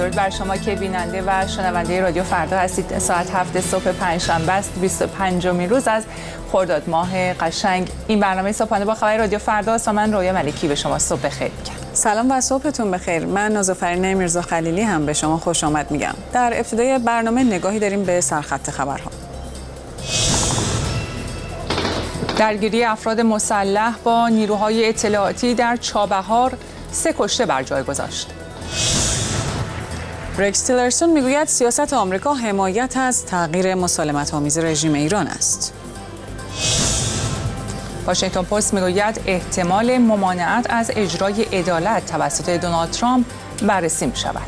درود بر شما که بیننده و شنونده رادیو فردا هستید. ساعت 7 صبح پنجشنبه است، 25مین روز از خرداد ماه قشنگ. این برنامه صبحانه با خبر رادیو فردا است و من رویا ملکی به شما صبح بخیر میگم. سلام و صبحتون بخیر. من نازافرین میرزا خلیلی هم به شما خوش آمد میگم. در ابتدای برنامه نگاهی داریم به سرخط خبرها. درگیری افراد مسلح با نیروهای اطلاعاتی در چابهار 3 کشته بر جای گذاشت. رکس تیلرسون میگوید سیاست آمریکا حمایت از تغییر مسالمت‌آمیز رژیم ایران است. واشنگتن پست میگوید احتمال ممانعت از اجرای عدالت توسط دونالد ترامپ بررسی می‌شود.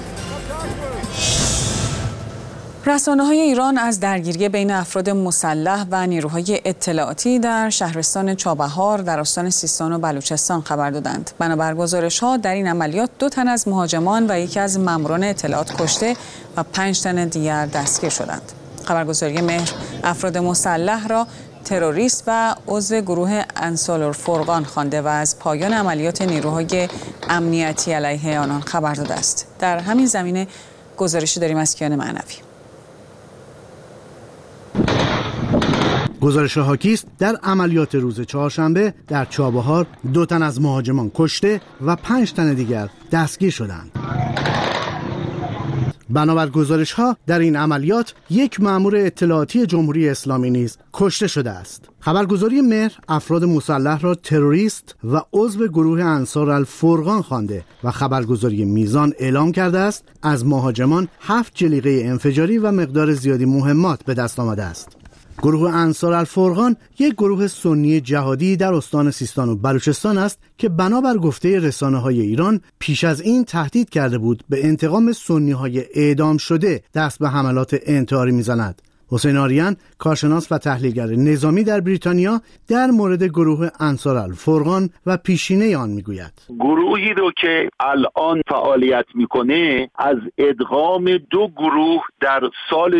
رسانه‌های ایران از درگیری بین افراد مسلح و نیروهای اطلاعاتی در شهرستان چابهار در استان سیستان و بلوچستان خبر دادند. بنابر گزارش‌ها در این عملیات 2 تن از مهاجمان و یکی از ماموران اطلاعات کشته و 5 تن دیگر دستگیر شدند. خبرگزاری مهر افراد مسلح را تروریست و عضو گروه انصارالفرقان خوانده و از پایان عملیات نیروهای امنیتی علیه آنان خبر داده است. در همین زمینه گزارشی داریم از کیان معنوی. گزارش حاکی است در عملیات روز چهارشنبه در چابهار 2 تن از مهاجمان کشته و 5 تن دیگر دستگیر شدند. بنابر گزارش‌ها در این عملیات 1 مأمور اطلاعاتی جمهوری اسلامی نیز کشته شده است. خبرگزاری مهر افراد مسلح را تروریست و عضو گروه انصارالفرقان خوانده و خبرگزاری میزان اعلام کرده است از مهاجمان 7 جلیقه انفجاری و مقدار زیادی مهمات به دست آمده است. گروه انصارالفرقان یک گروه سنی جهادی در استان سیستان و بلوچستان است که بنابر گفته رسانه‌های ایران پیش از این تهدید کرده بود به انتقام سنی‌های اعدام شده دست به حملات انتحاری می‌زند. حسین آریان، کارشناس و تحلیلگر نظامی در بریتانیا، در مورد گروه انصارالفرقان و پیشینه آن میگوید. گروهی رو که الان فعالیت میکنه از ادغام 2 گروه در سال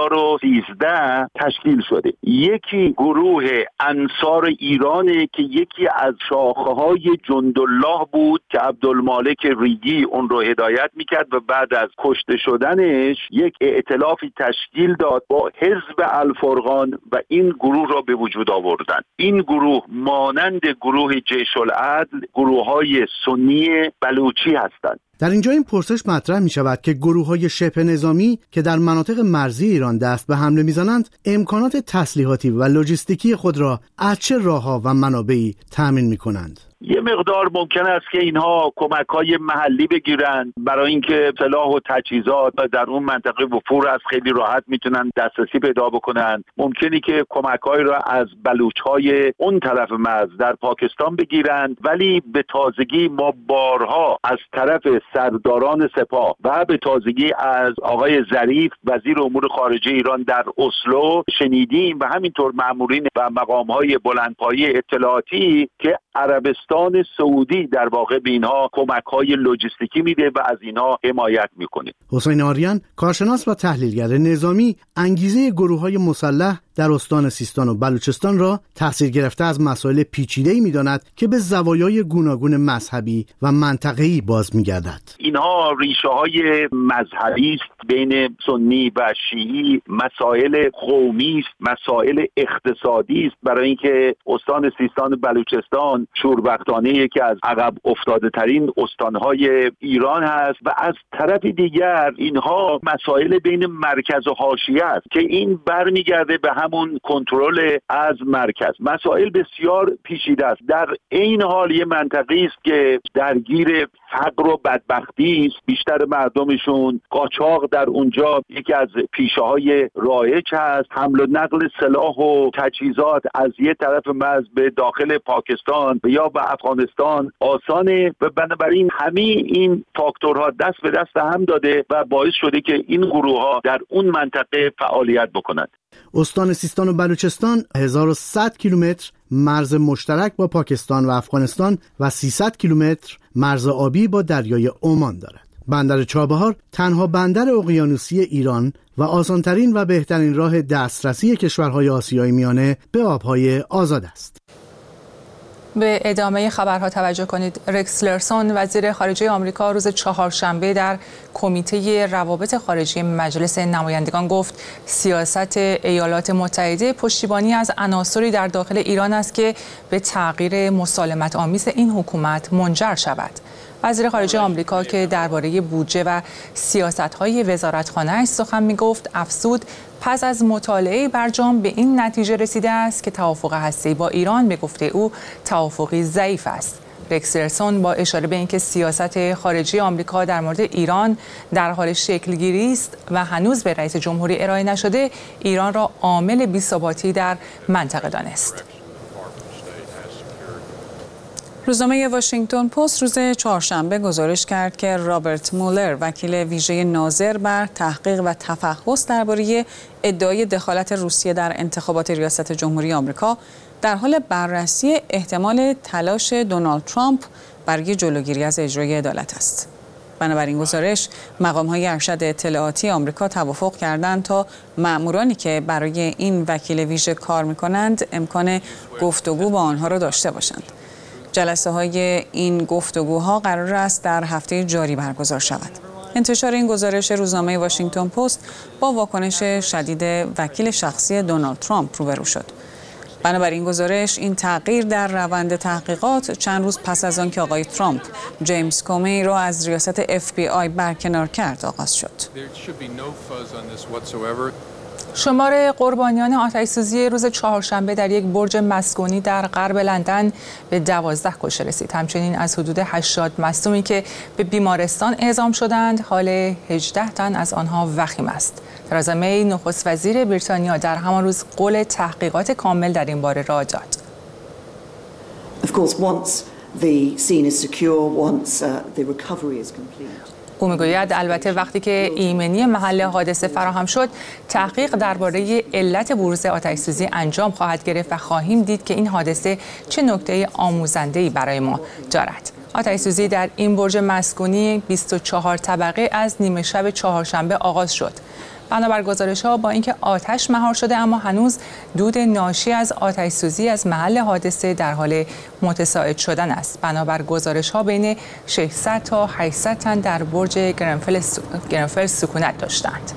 2013 تشکیل شده. یکی گروه انصار ایرانه که یکی از شاخه‌های جندالله بود که عبدالمالک ریگی اون رو هدایت میکرد و بعد از کشته شدنش یک ائتلافی تشکیل داد با حزب الفرقان و این گروه را به وجود آوردن. این گروه مانند گروه جیش العدل گروه‌های سنی بلوچی هستند. در اینجا این پرسش مطرح می شود که گروه‌های شبه نظامی که در مناطق مرزی ایران دست به حمله می‌زنند امکانات تسلیحاتی و لوجستیکی خود را از چه راه‌ها و منابعی تأمین می‌کنند؟ یه مقدار ممکن است که اینها کمک‌های محلی بگیرن برای اینکه سلاح و تجهیزات در اون منطقه وفور است، خیلی راحت میتونن دسترسی پیدا بکنن. ممکنه که کمک‌هایی را از بلوچ‌های اون طرف مرز در پاکستان بگیرن، ولی به تازگی ما بارها از طرف سرداران سپاه و به تازگی از آقای ظریف وزیر امور خارجه ایران در اسلو شنیدیم و همینطور مامورین و مقام‌های بلندپایه اطلاعاتی که عربستان سعودی در واقع به اینها کمک‌های لوجستیکی میده و از اینها حمایت میکنه. حسین آریان، کارشناس و تحلیلگر نظامی، انگیزه گروه‌های مسلح در استان سیستان و بلوچستان را تأثیر گرفته از مسائل پیچیده‌ای می‌داند که به زوایای گوناگون مذهبی و منطقه‌ای باز می‌گردد. اینها ریشه‌های مذهبی است بین سنی و شیعی، مسائل قومی است، مسائل اقتصادی است، برای اینکه استان سیستان و بلوچستان شوربختانه یکی از عقب افتاده ترین استان‌های ایران هست و از طرف دیگر اینها مسائل بین مرکز و حاشیه است که این برمیگرده به همون کنترل از مرکز. مسائل بسیار پیچیده است. در این حال یه منطقه است که درگیر فقر و بدبختی است، بیشتر مردمشون قاچاق در اونجا یکی از پیشه‌های رایج هست. حمل و نقل سلاح و تجهیزات از یه طرف مرز به داخل پاکستان یا به افغانستان آسانه و بنابراین همه این فاکتورها دست به دست هم داده و باعث شده که این گروه‌ها در اون منطقه فعالیت بکنند. استان سیستان و بلوچستان 1100 کیلومتر مرز مشترک با پاکستان و افغانستان و 300 کیلومتر مرز آبی با دریای عمان دارد. بندر چابهار تنها بندر اقیانوسی ایران و آسانترین و بهترین راه دسترسی کشورهای آسیای میانه به آبهای آزاد است. به ادامه خبرها توجه کنید. رکس تیلرسون وزیر خارجه آمریکا روز چهارشنبه در کمیته روابط خارجی مجلس نمایندگان گفت سیاست ایالات متحده پشتیبانی از عناصری در داخل ایران است که به تغییر مسالمت آمیز این حکومت منجر شود. وزیر خارجه آمریکا که درباره بودجه و سیاست‌های وزارتخانه‌اش سخن می‌گفت افزود پس از مطالعه برجام به این نتیجه رسیده است که توافق هسته‌ای با ایران به گفته او توافقی ضعیف است. رکس تیلرسون با اشاره به اینکه سیاست خارجی آمریکا در مورد ایران در حال شکل‌گیری است و هنوز به رئیس جمهوری ارائه نشده، ایران را عامل بی‌ثباتی در منطقه دانست. روزنامه واشنگتن پست روز چهارشنبه گزارش کرد که رابرت مولر وکیل ویژه ناظر بر تحقیق و تفحص درباره ادعای دخالت روسیه در انتخابات ریاست جمهوری آمریکا در حال بررسی احتمال تلاش دونالد ترامپ برای جلوگیری از اجرای عدالت است. بنابراین گزارش مقام‌های ارشد اطلاعاتی آمریکا توافق کردند تا مأمورانی که برای این وکیل ویژه کار می‌کنند امکان گفتگو با آنها را داشته باشند. جلسه های این گفتگوها قرار است در هفته جاری برگزار شود. انتشار این گزارش روزنامه واشنگتن پست با واکنش شدید وکیل شخصی دونالد ترامپ روبرو شد. بنابراین گزارش این تغییر در روند تحقیقات چند روز پس از آن که آقای ترامپ جیمز کومی را از ریاست FBI برکنار کرد آغاز شد. شمار قربانیان آتش‌سوزی روز چهارشنبه در یک برج مسکونی در غرب لندن به 12 کشته رسید. همچنین از حدود 80 مصدومی که به بیمارستان اعزام شدند، حال 18 تن از آنها وخیم است. ترزا می نخست وزیر بریتانیا در همان روز قول تحقیقات کامل در این باره را داد. Of course, once the scene is secure, once the recovery is complete. او میگوید البته وقتی که ایمنی محل حادثه فراهم شد، تحقیق درباره علت بروز آتش‌سوزی انجام خواهد گرفت و خواهیم دید که این حادثه چه نکته آموزنده‌ای برای ما دارد. آتش‌سوزی در این برج مسکونی 24 طبقه از نیمه شب چهارشنبه آغاز شد. بنابر گزارش‌ها با اینکه آتش مهار شده اما هنوز دود ناشی از آتش‌سوزی از محل حادثه در حال متصاعد شدن است. بنابر گزارش‌ها بین 600 تا 800 تن در برج گرنفل سکونت داشتند.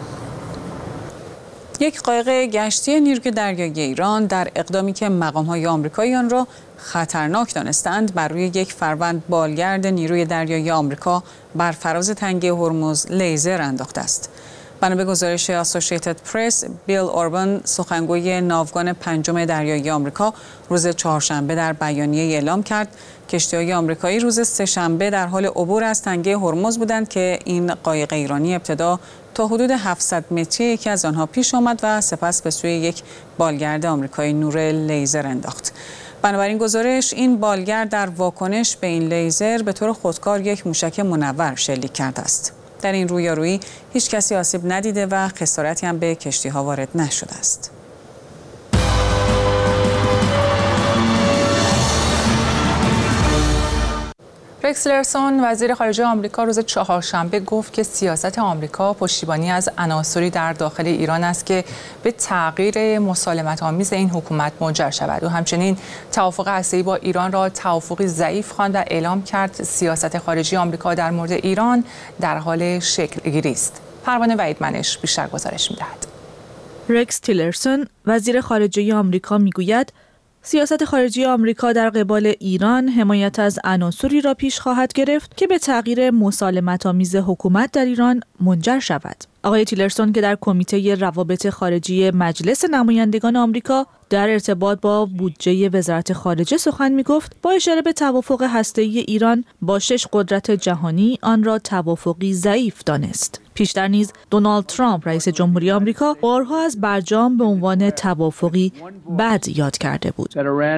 یک قایق گشتی نیروی دریایی ایران در اقدامی که مقام‌های آمریکایی آن را خطرناک دانستند بر روی یک فروند بالگرد نیروی دریایی آمریکا بر فراز تنگه هرمز لیزر انداخته است. بنا به گزارش اسوسییتد پرس، بیل اوربان سخنگوی ناوگان پنجم دریایی آمریکا روز چهارشنبه در بیانیه اعلام کرد کشتی‌های آمریکایی روز سه‌شنبه در حال عبور از تنگه هرمز بودند که این قایق ایرانی ابتدا تا حدود 700 متری یکی از آنها پیش آمد و سپس به سوی یک بالگرد آمریکایی نور لیزر انداخت. بنابراین گزارش این بالگرد در واکنش به این لیزر به طور خودکار یک موشک منور شلیک کرده است. در این رویارویی هیچ کسی آسیب ندیده و خسارتی هم به کشتی‌ها وارد نشده است. رکس تیلرسون وزیر خارجه آمریکا روز چهارشنبه گفت که سیاست آمریکا پشتیبانی از عناصری در داخل ایران است که به تغییر مسالمت‌آمیز این حکومت منجر شود. و همچنین توافق هسته‌ای با ایران را توافقی ضعیف خواند و اعلام کرد سیاست خارجی آمریکا در مورد ایران در حال شکل‌گیری است. پروانه وحیدمنش بیشتر گزارش می‌دهد. رکس تیلرسون وزیر خارجه آمریکا میگوید سیاست خارجی آمریکا در قبال ایران حمایت از عناصری را پیش خواهد گرفت که به تغییر مسالمت‌آمیز حکومت در ایران منجر شود. آقای تیلرسون که در کمیته روابط خارجی مجلس نمایندگان آمریکا در ارتباط با بودجه وزارت خارجه سخن می‌گفت، با اشاره به توافق هسته‌ای ایران با 6 قدرت جهانی آن را توافقی ضعیف دانست. پیشتر نیز دونالد ترامپ رئیس جمهوری آمریکا بارها از برجام به عنوان توافقی بد یاد کرده بود.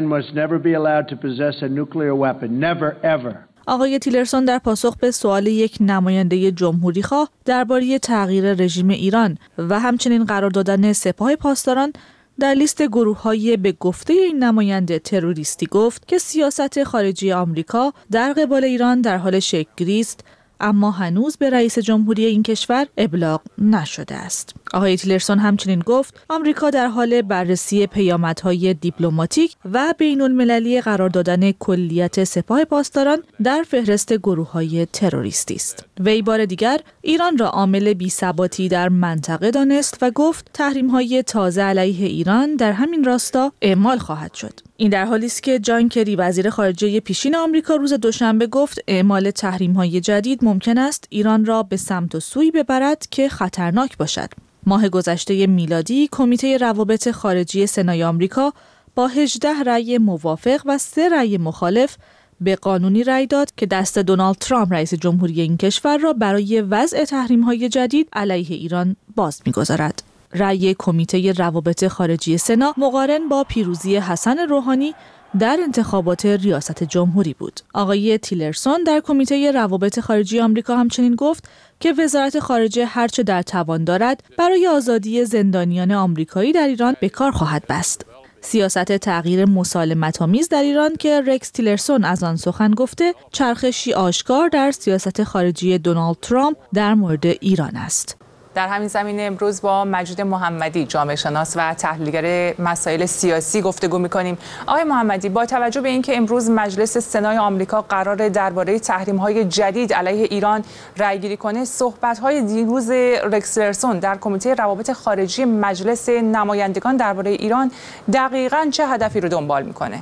آقای تیلرسون در پاسخ به سوال یک نماینده جمهوری‌خواه درباره تغییر رژیم ایران و همچنین قرار دادن سپاه پاسداران در لیست گروه‌های به گفته این نماینده تروریستی گفت که سیاست خارجی آمریکا در قبال ایران در حال شکل‌گیری است، اما هنوز به رئیس جمهوری این کشور ابلاغ نشده است. آقای تیلرسون همچنین گفت آمریکا در حال بررسی پیامدهای دیپلماتیک و بین‌المللی قرار دادن کلیت سپاه پاسداران در فهرست گروه‌های تروریستی است. وی بار دیگر ایران را عامل بی‌ثباتی در منطقه دانست و گفت تحریم‌های تازه علیه ایران در همین راستا اعمال خواهد شد. این در حالی است که جان کری وزیر خارجه پیشین آمریکا روز دوشنبه گفت اعمال تحریم‌های جدید ممکن است ایران را به سمت و سوی ببرد که خطرناک باشد. ماه گذشته میلادی کمیته روابط خارجی سنای آمریکا با 18 رأی موافق و 3 رأی مخالف به قانونی رأی داد که دست دونالد ترامپ رئیس جمهوری این کشور را برای وضع تحریم‌های جدید علیه ایران باز می‌گذارد. رأی کمیته روابط خارجی سنا مقارن با پیروزی حسن روحانی در انتخابات ریاست جمهوری بود. آقای تیلرسون در کمیته روابط خارجی آمریکا همچنین گفت که وزارت خارجه هرچه در توان دارد برای آزادی زندانیان آمریکایی در ایران به کار خواهد بست. سیاست تغییر مسالمت‌آمیز در ایران که رکس تیلرسون از آن سخن گفته، چرخشی آشکار در سیاست خارجی دونالد ترامپ در مورد ایران است. در همین زمینه امروز با مجید محمدی جامعه شناس و تحلیلگر مسائل سیاسی گفتگو می‌کنیم. آقای محمدی، با توجه به اینکه امروز مجلس سنای آمریکا قرار درباره تحریم‌های جدید علیه ایران رأی‌گیری کنه، صحبت‌های دیروز رکس تیلرسون در کمیته روابط خارجی مجلس نمایندگان درباره ایران دقیقاً چه هدفی رو دنبال می‌کنه؟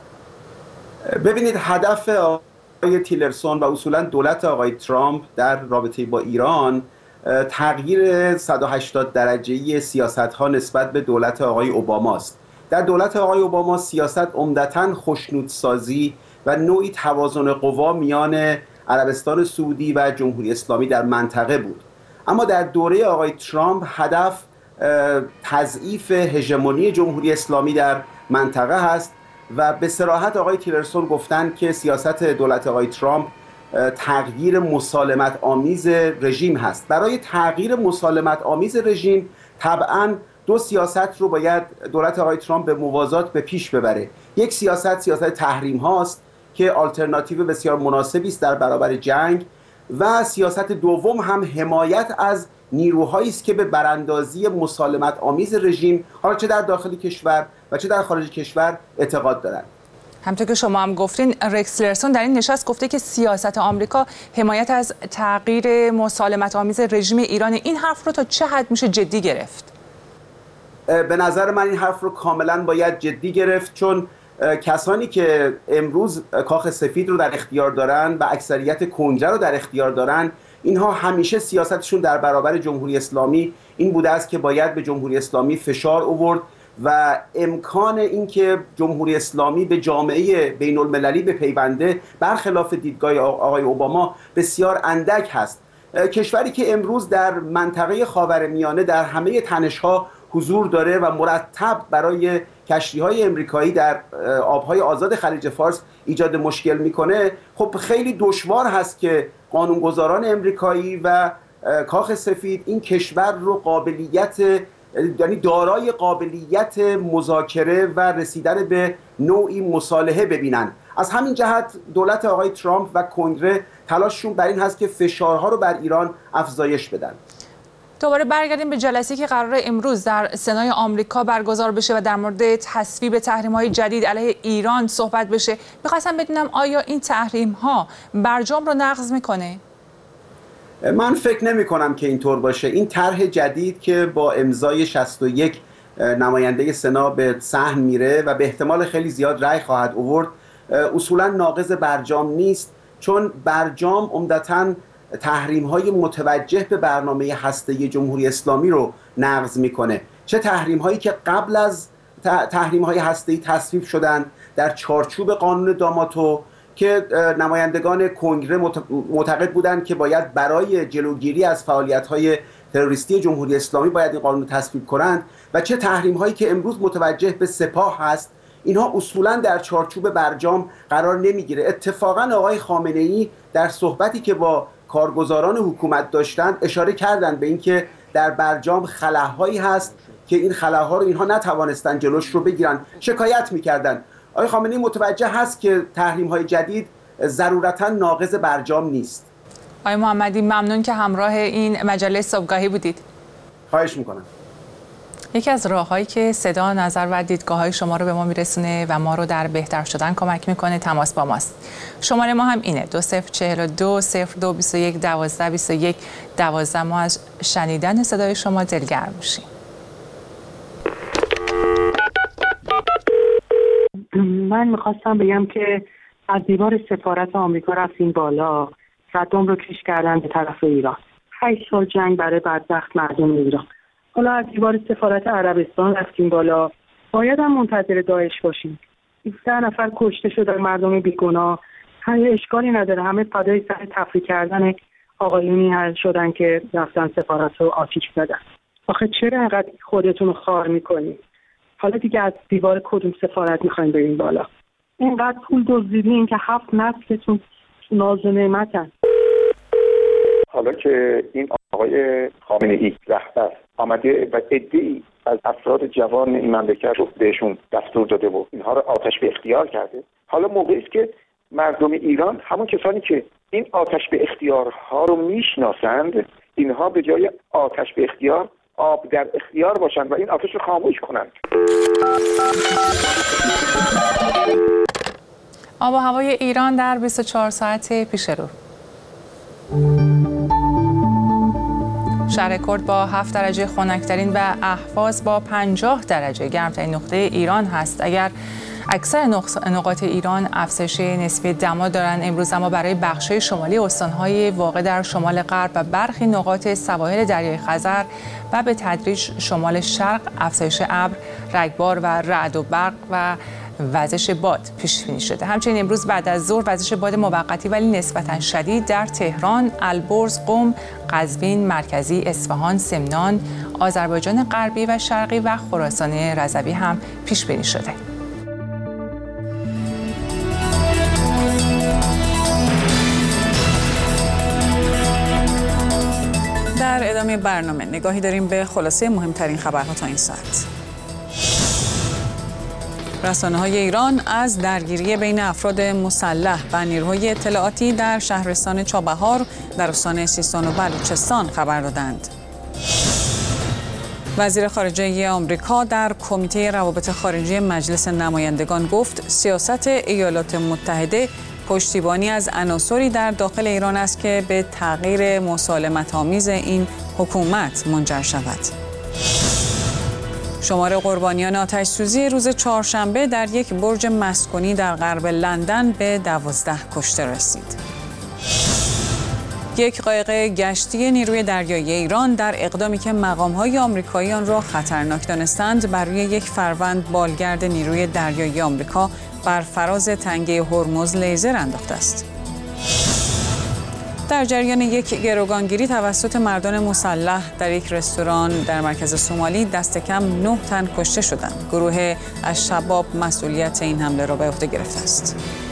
ببینید، هدف آقای تیلرسون و اصولاً دولت آقای ترامپ در رابطه با ایران تغییر 180 درجه‌ای سیاست‌ها نسبت به دولت آقای اوباما است. در دولت آقای اوباما سیاست عمدتاً خوشنودسازی و نوعی توازن قوا میان عربستان سعودی و جمهوری اسلامی در منطقه بود. اما در دوره آقای ترامپ هدف تضعیف هژمونی جمهوری اسلامی در منطقه هست و به صراحت آقای تیلرسون گفتند که سیاست دولت آقای ترامپ تغییر مسالمت آمیز رژیم هست. برای تغییر مسالمت آمیز رژیم طبعاً دو سیاست رو باید دولت آقای ترامپ به موازات به پیش ببره. یک سیاست تحریم هاست که آلترناتیو بسیار مناسبی است در برابر جنگ، و سیاست دوم هم حمایت از نیروهایی است که به براندازی مسالمت آمیز رژیم، حالا چه در داخل کشور و چه در خارج کشور، اعتقاد دارند. همونطور که شما هم گفتین، رکس تیلرسون در این نشست گفته که سیاست آمریکا حمایت از تغییر مسالمت آمیز رژیم ایران. این حرف رو تا چه حد میشه جدی گرفت؟ به نظر من این حرف رو کاملا باید جدی گرفت، چون کسانی که امروز کاخ سفید رو در اختیار دارن و اکثریت کنگره رو در اختیار دارن، اینها همیشه سیاستشون در برابر جمهوری اسلامی این بوده است که باید به جمهوری اسلامی فشار آورد و امکان اینکه جمهوری اسلامی به جامعه بین المللی بپیونده برخلاف دیدگاه آقای اوباما بسیار اندک هست. کشوری که امروز در منطقه خاورمیانه در همه تنش‌ها حضور داره و مرتب برای کشتی‌های امریکایی در آب‌های آزاد خلیج فارس ایجاد مشکل میکنه، خب خیلی دشوار هست که قانونگذاران امریکایی و کاخ سفید این کشور رو یعنی دارای قابلیت مذاکره و رسیدن به نوعی مصالحه ببینن. از همین جهت دولت آقای ترامپ و کنگره تلاششون بر این هست که فشارها رو بر ایران افزایش بدن. دوباره برگردیم به جلسه‌ای که قراره امروز در سنای آمریکا برگزار بشه و در مورد تصویب تحریم‌های جدید علیه ایران صحبت بشه. می‌خواستم بدونم آیا این تحریم‌ها برجام رو نقض می‌کنه؟ من فکر نمی کنم که اینطور باشه. این طرح جدید که با امضای 61 نماینده سنا به صحن میره و به احتمال خیلی زیاد رأی خواهد آورد، اصولا ناقض برجام نیست، چون برجام عمدتاً تحریم‌های متوجه به برنامه هسته‌ای جمهوری اسلامی رو نقض میکنه. چه تحریم‌هایی که قبل از تحریم‌های هسته‌ای تصویب شدن در چارچوب قانون داماتو که نمایندگان کنگره معتقد بودند که باید برای جلوگیری از فعالیت‌های تروریستی جمهوری اسلامی باید این قانون تصویب کنند، و چه تحریم‌هایی که امروز متوجه به سپاه هست، اینها اصولاً در چارچوب برجام قرار نمیگیره. اتفاقاً آقای خامنه‌ای در صحبتی که با کارگزاران حکومت داشتند اشاره کردند به اینکه در برجام خلاهایی هست که این خلاها رو اینها نتوانستن جلوش رو بگیرن، شکایت می‌کردند. آقای خامنه‌ای متوجه هست که تحریم‌های جدید ضرورتاً ناقض برجام نیست. آقای محمدی، ممنون که همراه این مجله صبحگاهی بودید. خواهش میکنم. یکی از راه‌هایی که صدا، نظر و دیدگاه‌های شما رو به ما میرسونه و ما رو در بهتر شدن کمک میکنه تماس با ماست. شماره ما هم اینه 2042 02 21 12 21 12. ما از شنیدن صدای شما دلگرم میشیم. من میخواستم بگم که از دیوار سفارت آمریکا رفتیم بالا، صدام رو کش کردن به طرف ایران. 8 سال جنگ برای بدبخت مردم ایران. حالا از دیوار سفارت عربستان رفتیم بالا، باید هم منتظر داعش باشیم. 17 نفر کشته شدن، مردم بیگناه. همه اشکالی نداره، همه فدای سر تفریح کردن آقایونی شدن که رفتن سفارت رو آتیش زدن. آخه چرا انقدر خودتون رو خار میکنید؟ حالا دیگه از دیوار کدوم سفارت میخواین بریم بالا؟ اینقدر پول دزدیدین که 7 نسلتون ناز و نعمتن. حالا که این آقای خامنه‌ای رهبر آمده و عده‌ای از افراد جوان این مملکت رو بهشون دستور داده و اینها رو آتش به اختیار کرده، حالا موقعی است که مردم ایران، همون کسانی که این آتش به اختیارها رو میشناسند، اینها به جای آتش به اختیار آب در اختیار باشند و این آتش رو خاموش کنند. آب و هوای ایران در 24 ساعت پیش رو. شهر کرد با 7 درجه خنک‌ترین و اهواز با 50 درجه گرمترین نقطه ایران هست. اگر اکثر نقاط ایران افزایش نسبی دما دارند، امروز اما برای بخش‌های شمالی استان‌های واقع در شمال غرب و برخی نقاط سواحل دریای خزر و به تدریج شمال شرق افزایش ابر، رگبار و رعد و برق و وزش باد پیش بینی شده. همچنین امروز بعد از ظهر وزش باد موقتی ولی نسبتاً شدید در تهران، البرز، قم، قزوین، مرکزی، اصفهان، سمنان، آذربایجان غربی و شرقی و خراسان رضوی هم پیش بینی شده. در ادامه برنامه نگاهی داریم به خلاصه مهمترین خبرها تا این ساعت. رسانه‌های ایران از درگیری بین افراد مسلح و نیروهای اطلاعاتی در شهرستان چابهار در استان سیستان و بلوچستان خبر دادند. وزیر خارجه آمریکا در کمیته روابط خارجی مجلس نمایندگان گفت سیاست ایالات متحده پشتیبانی از عناصری در داخل ایران است که به تغییر مسالمت‌آمیز این حکومت منجر شود. شمار قربانیان آتش‌سوزی روز چهارشنبه در یک برج مسکونی در غرب لندن به 12 کشته رسید. یک قایق گشتی نیروی دریایی ایران در اقدامی که مقام‌های آمریکایی آن را خطرناک دانستند بر روی یک فروند بالگرد نیروی دریایی آمریکا بر فراز تنگه هرمز لیزر انداخته است. در جریان یک گروگانگیری توسط مردان مسلح در یک رستوران در مرکز سومالی دست کم 9 تن کشته شدند. گروه الشباب مسئولیت این حمله را به عهده گرفته است.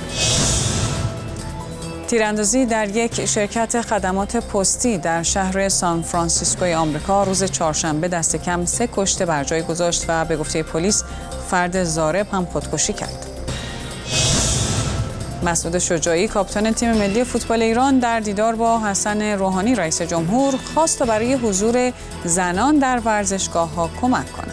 تیراندازی در یک شرکت خدمات پستی در شهر سان فرانسیسکوی آمریکا روز چهارشنبه دست کم 3 کشته بر جای گذاشت و به گفته پلیس فرد ضارب هم خودکشی کرد. مسعود شجاعی کاپیتان تیم ملی فوتبال ایران در دیدار با حسن روحانی رئیس جمهور خواست تا برای حضور زنان در ورزشگاه‌ها کمک کند.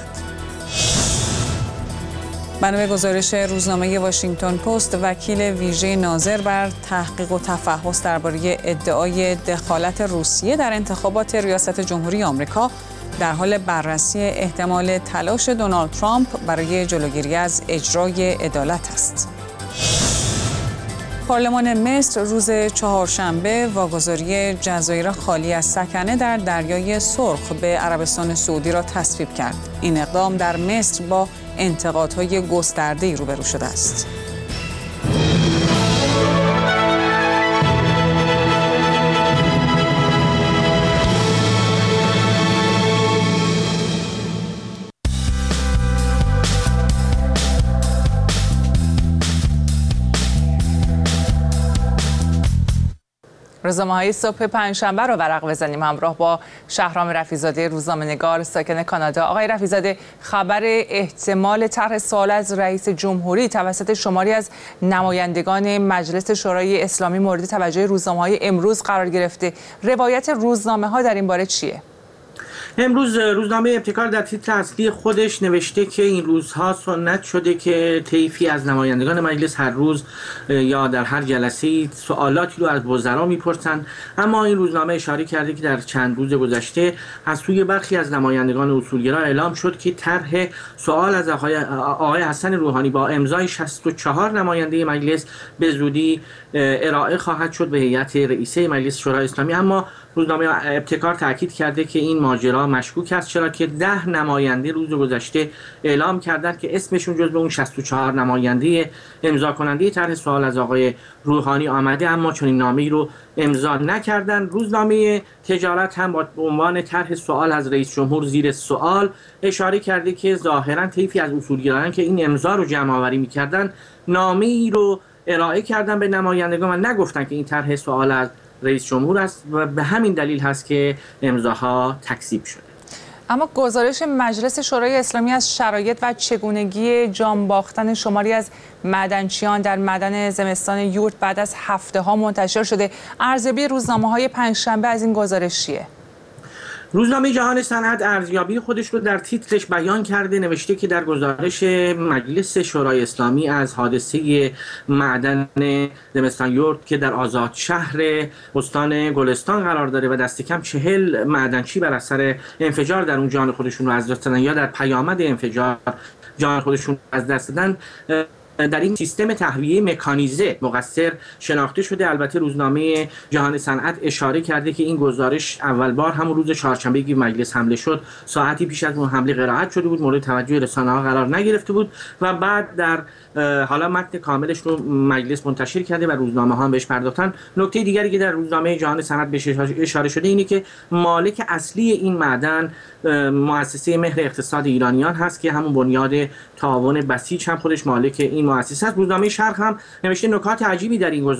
بنا به گزارش روزنامه واشنگتن پست، وکیل ویژه ناظر بر تحقیق و تفحص درباره ادعای دخالت روسیه در انتخابات ریاست جمهوری آمریکا در حال بررسی احتمال تلاش دونالد ترامپ برای جلوگیری از اجرای عدالت است. پارلمان مصر روز چهارشنبه واگذاری جزایر خالی از سکنه در دریای سرخ به عربستان سعودی را تصویب کرد. این اقدام در مصر با انتقادهای گسترده‌ای روبرو شده است. روزنامه‌های صبح پنجشنبه رو ورق بزنیم همراه با شهرام رفیع‌زاده روزنامه‌نگار ساکن کانادا. آقای رفیع‌زاده، خبر احتمال طرح سوال از رئیس جمهوری توسط شماری از نمایندگان مجلس شورای اسلامی مورد توجه روزنامه‌های امروز قرار گرفته. روایت روزنامه‌ها در این باره چیه؟ امروز روزنامه ابتکار در تیتر اصلی خودش نوشته که این روزها سنت شده که طیفی از نمایندگان مجلس هر روز یا در هر جلسه‌ای سوالاتی رو از وزرا میپرسند، اما این روزنامه اشاره کرده که در چند روز گذشته از سوی برخی از نمایندگان اصولگرا اعلام شد که طرح سوال از آقای حسن روحانی با امضای 64 نماینده مجلس به زودی ارائه خواهد شد به هیئت رئیسه مجلس شورای اسلامی. اما روزنامه ابتکار تاکید کرده که این ماجرا مشکوک است، چرا که 10 نماینده روز گذشته اعلام کردند که اسمشون جزو اون 64 نماینده امضا کننده طرح سوال از آقای روحانی آمده، اما چنین نامه‌ای رو امضا نکردند. روزنامه تجارت هم با عنوان طرح سوال از رئیس جمهور زیر سوال اشاره کرده که ظاهراً طیفی از اصولگرایان که این امضا رو جمع آوری می‌کردند نامه‌ای رو ارائه کردن به نمایندگان و نگفتن که این طرح سوال از رئیس جمهور است و به همین دلیل هست که امضاها تکذیب شده. اما گزارش مجلس شورای اسلامی از شرایط و چگونگی جان باختن شماری از معدنچیان در معدن زمستان یورت بعد از هفته‌ها منتشر شده. ارزیابی روزنامه‌های پنجشنبه از این گزارش چیه؟ روزنامه جهان صنعت ارزیابی خودش رو در تیترش بیان کرده، نوشته که در گزارش مجلس شورای اسلامی از حادثه معدن زمستان یورت که در آزاد شهر استان گلستان قرار داره و دست کم 40 معدنچی بر اثر انفجار در اون جان خودشون رو از دست دادن یا در پیامد انفجار جان خودشون از دست دادن، در این سیستم تهویه مکانیزه مقصر شناخته شده. البته روزنامه جهان صنعت اشاره کرده که این گزارش اول بار همون روز چهارشنبه که مجلس حمله شد ساعتی پیش از اون حمله قرائت شده بود، مورد توجه رسانه‌ها قرار نگرفته بود و بعد در حالا متن کاملش رو مجلس منتشر کرده و روزنامه‌ها هم بهش پرداختن. نکته دیگری که در روزنامه جهان صنعت بهش اشاره شده اینه که مالک اصلی این معدن مؤسسه مهر اقتصاد ایرانیان هست که همون بنیاد تعاون بسیج هم خودش مالک این مؤسسه است. روزنامه شرق هم نوشته نکات عجیبی در این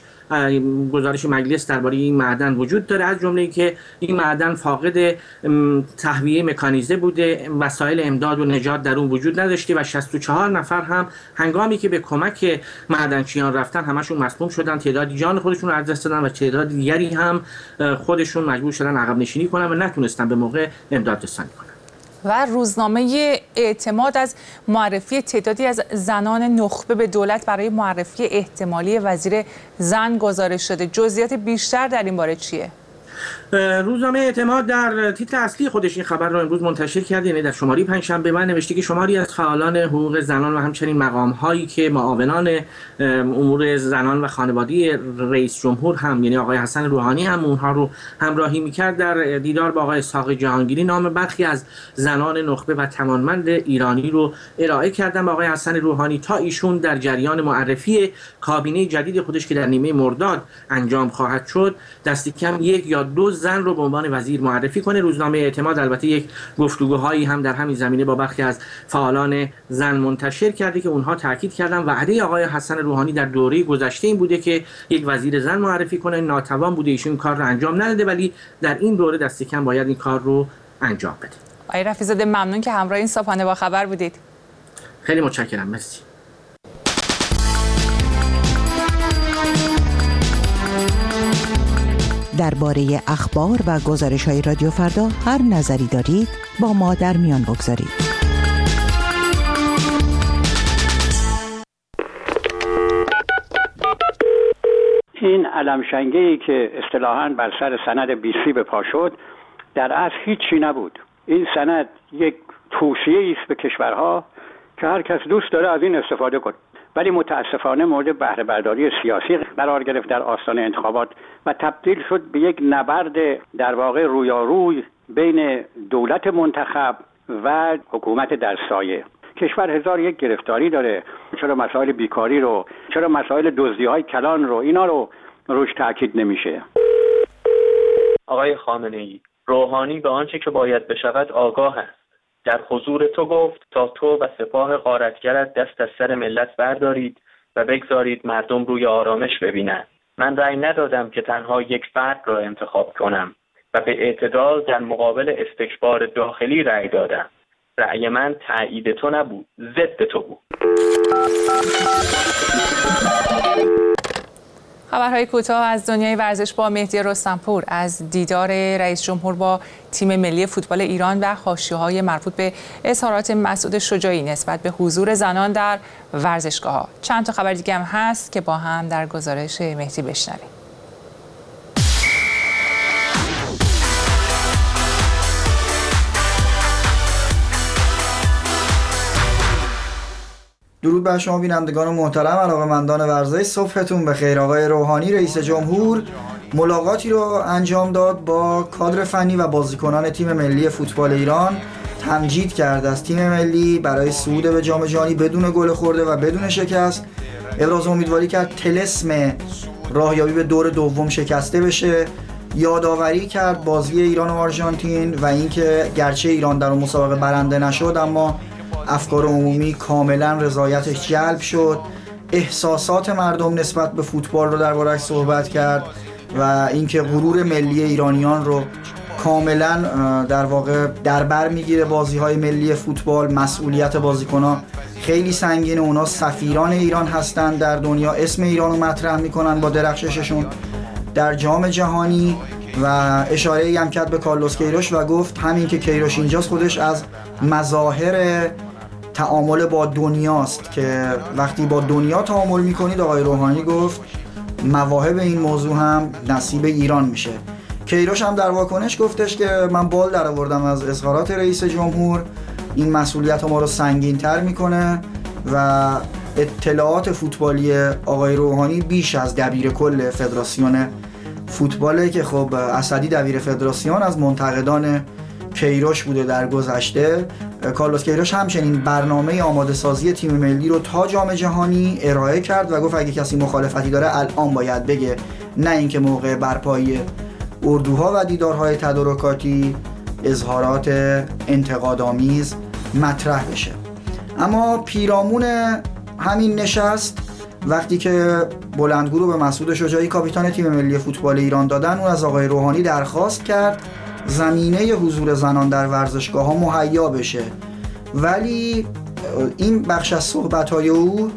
گزارش مجلس درباره این معدن وجود داره، از جمله اینکه این معدن فاقد تهویه مکانیزه بوده، وسایل امداد و نجات در اون وجود نداشته و 64 نفر هم هنگامی که به کمک معدنچیان رفتن همشون مصدوم شدن، تعدادی جان خودشون رو از دست دادن و تعداد دیگری هم خودشون مجبور شدن عقب نشینی کنن و نتونستن به موقع امداد رسانی کنن. و روزنامه اعتماد از معرفی تعدادی از زنان نخبه به دولت برای معرفی احتمالی وزیر زن گزارش شده. جزئیات بیشتر در این باره چیه؟ روزنامه اعتماد در تیتر اصلی خودش این خبر را امروز منتشر کرده، یعنی در شماره پنجشنبه من نوشته که شماری از فعالان حقوق زنان و همچنین مقام‌هایی که معاونان امور زنان و خانواده رئیس جمهور هم یعنی آقای حسن روحانی هم اونها رو همراهی می‌کرد در دیدار با آقای اسحاق جهانگیری نام برخی از زنان نخبه و توانمند ایرانی رو ارائه کردن به آقای حسن روحانی تا ایشون در جریان معرفی کابینه جدید خودش که در نیمه مرداد انجام خواهد شد دستی کم 1 یا 2 زن رو به عنوان وزیر معرفی کنه. روزنامه اعتماد البته یک گفتگوهایی هم در همین زمینه با برخی از فعالان زن منتشر کرده که اونها تاکید کردن وعده آقای حسن روحانی در دوره گذشته این بوده که یک وزیر زن معرفی کنه، ناتوان بوده ایشون این کار رو انجام نداده، ولی در این دوره دست کم باید این کار رو انجام بده. آقای رفیع‌زاده ممنون که همراه این صبحانه با خبر بودید. خیلی متشکرم. مرسی. درباره اخبار و گزارش‌های رادیو فردا هر نظری دارید با ما در میان بگذارید. این علمشنگه‌ای که اصطلاحاً بر سر سند بیسی به پا شد در اصل هیچی نبود. این سند یک توصیه‌ای است به کشورها که هر کس دوست داره از این استفاده کنه، ولی متاسفانه مورد بهره برداری سیاسی قرار گرفت در آستانه انتخابات و تبدیل شد به یک نبرد در واقع رویاروی بین دولت منتخب و حکومت در سایه. کشور 1001 گرفتاری داره، چرا مسائل بیکاری رو، چرا مسائل دزدی‌های کلان رو، اینا رو روش تاکید نمیشه. آقای خامنه‌ای، روحانی به آنچه که باید بشود آگاه است. در حضور تو گفت تا تو و سپاه غارتگرت دست از سر ملت بردارید و بگذارید مردم روی آرامش ببینند. من رأی ندادم که تنها یک فرد را انتخاب کنم و به اعتدال در مقابل استکبار داخلی رأی دادم. رأی من تایید تو نبود، ضد تو بود. خبر خبرهای کوتاه از دنیای ورزش با مهدی رستمپور از دیدار رئیس جمهور با تیم ملی فوتبال ایران و حاشیه‌های مربوط به اظهارات مسعود شجاعی نسبت به حضور زنان در ورزشگاه‌ها. چند تا خبر دیگه هم هست که با هم در گزارش مهدی بشنویم. درود بر شما بینندگان محترم، علاقه‌مندان ورزش، صبحتون بخیر. آقای روحانی رئیس جمهور ملاقاتی رو انجام داد با کادر فنی و بازیکنان تیم ملی فوتبال ایران. تمجید کرد از تیم ملی برای صعود به جام جهانی بدون گل خورده و بدون شکست. ابراز امیدواری کرد طلسم راهیابی به دور دوم شکسته بشه. یادآوری کرد بازی ایران و آرژانتین و اینکه گرچه ایران در اون مسابقه برنده نشد اما افکار عمومی کاملا رضایتش جلب شد. احساسات مردم نسبت به فوتبال رو درباره‌اش صحبت کرد و اینکه غرور ملی ایرانیان رو کاملا در واقع در بر میگیره بازی‌های ملی فوتبال. مسئولیت بازیکن‌ها خیلی سنگینه، اونا سفیران ایران هستن در دنیا، اسم ایران رو مطرح میکنن با درخشششون در جام جهانی. و اشاره‌ای هم کرد به کارلوس کیروش و گفت همین که کیروش اینجاست خودش از مظاهر تعامل با دنیاست که وقتی با دنیا تعامل میکنید، آقای روحانی گفت مواهب این موضوع هم نصیب ایران میشه. کیروش هم در واکنش گفتش که من بال در آوردم از اظهارات رئیس جمهور، این مسئولیت ما رو سنگین تر میکنه و اطلاعات فوتبالی آقای روحانی بیش از دبیر کل فدراسیون فوتباله که خب اسدی دبیر فدراسیون از منتقدان کیروش بوده در گذشته. کارلوس کیروش همچنین برنامه آماده سازی تیم ملی رو تا جام جهانی ارائه کرد و گفت اگه کسی مخالفتی داره الان باید بگه، نه اینکه موقع برپایی اردوها و دیدارهای تدارکاتی اظهارات انتقادآمیز مطرح بشه. اما پیرامون همین نشست وقتی که بلندگو رو به مسعود شجاعی کاپیتان تیم ملی فوتبال ایران دادن، اون از آقای روحانی درخواست کرد زمینه حضور زنان در ورزشگاه‌ها مهیا بشه، ولی این بخش از صحبت‌های او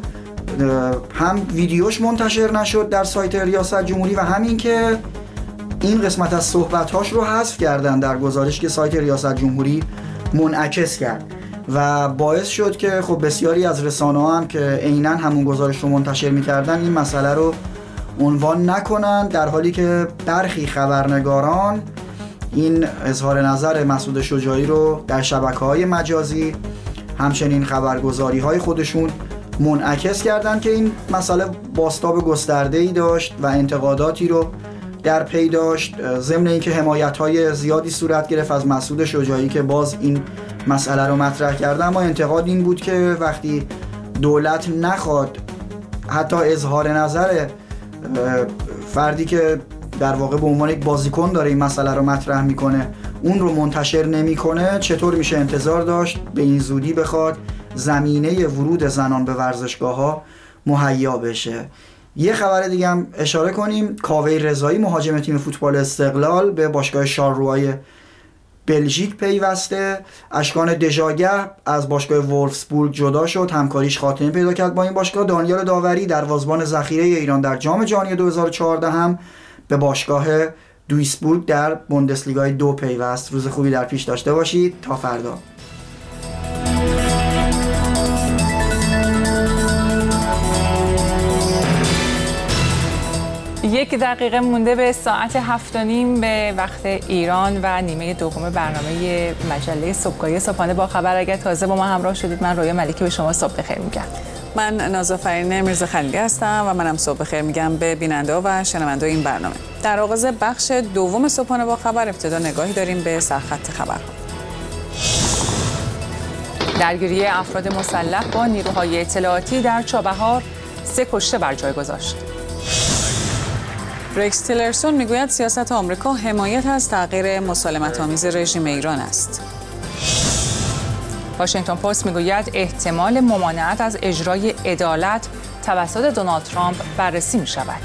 هم ویدیوش منتشر نشد در سایت ریاست جمهوری و همین که این قسمت از صحبت‌هاش رو حذف کردن در گزارش که سایت ریاست جمهوری منعکس کرد و باعث شد که خب بسیاری از رسانه‌ها هم که عیناً همون گزارش رو منتشر می‌کردن این مسئله رو عنوان نکنن، در حالی که برخی خبرنگاران این اظهار نظر مسعود شجاعی رو در شبکه‌های مجازی همچنین خبرگزاری‌های خودشون منعکس کردن که این مسئله بازتاب گسترده‌ای داشت و انتقاداتی رو در پی داشت، ضمن اینکه حمایت‌های زیادی صورت گرفت از مسعود شجاعی که باز این مسئله رو مطرح کرده. اما انتقاد این بود که وقتی دولت نخواد حتی اظهار نظر فردی که در واقع به عنوان یک بازیکن داره این مسئله رو مطرح میکنه اون رو منتشر نمیکنه، چطور میشه انتظار داشت به این زودی بخواد زمینه ورود زنان به ورزشگاه‌ها مهیا بشه. یه خبر دیگه هم اشاره کنیم، کاوه رضایی مهاجم تیم فوتبال استقلال به باشگاه شارلروای بلژیک پیوسته. اشکان دژاگه از باشگاه وولفسبورگ جدا شد، همکاریش خاتمه پیدا کرد با این باشگاه. دانیال داوری دروازه‌بان ذخیره ایران در جام جهانی 2014 هم به باشگاه دویسبورگ در بوندسلیگای 2 پیوست. روز خوبی در پیش داشته باشید، تا فردا. یک دقیقه مونده به ساعت 7:30 به وقت ایران و نیمه دوم برنامه مجله صبحگاهی صبحانه با خبر. اگر تازه با ما همراه شدید، من رویا ملکی به شما صبح بخیر میگم. من نازافرین میرزا خلیلی هستم و منم صبح بخیر میگم به بیننده و شنونده این برنامه. در آغاز بخش دوم صبحانه با خبر ابتدا نگاهی داریم به سرخط خبرها. درگیری افراد مسلح با نیروهای اطلاعاتی در چابهار 3 کشته بر جای گذاشت. رکس تیلرسون میگوید سیاست آمریکا حمایت از تغییر مسالمت‌آمیز رژیم ایران است. واشنگتن پست میگوید احتمال ممانعت از اجرای عدالت توسط دونالد ترامپ بررسی می‌شود.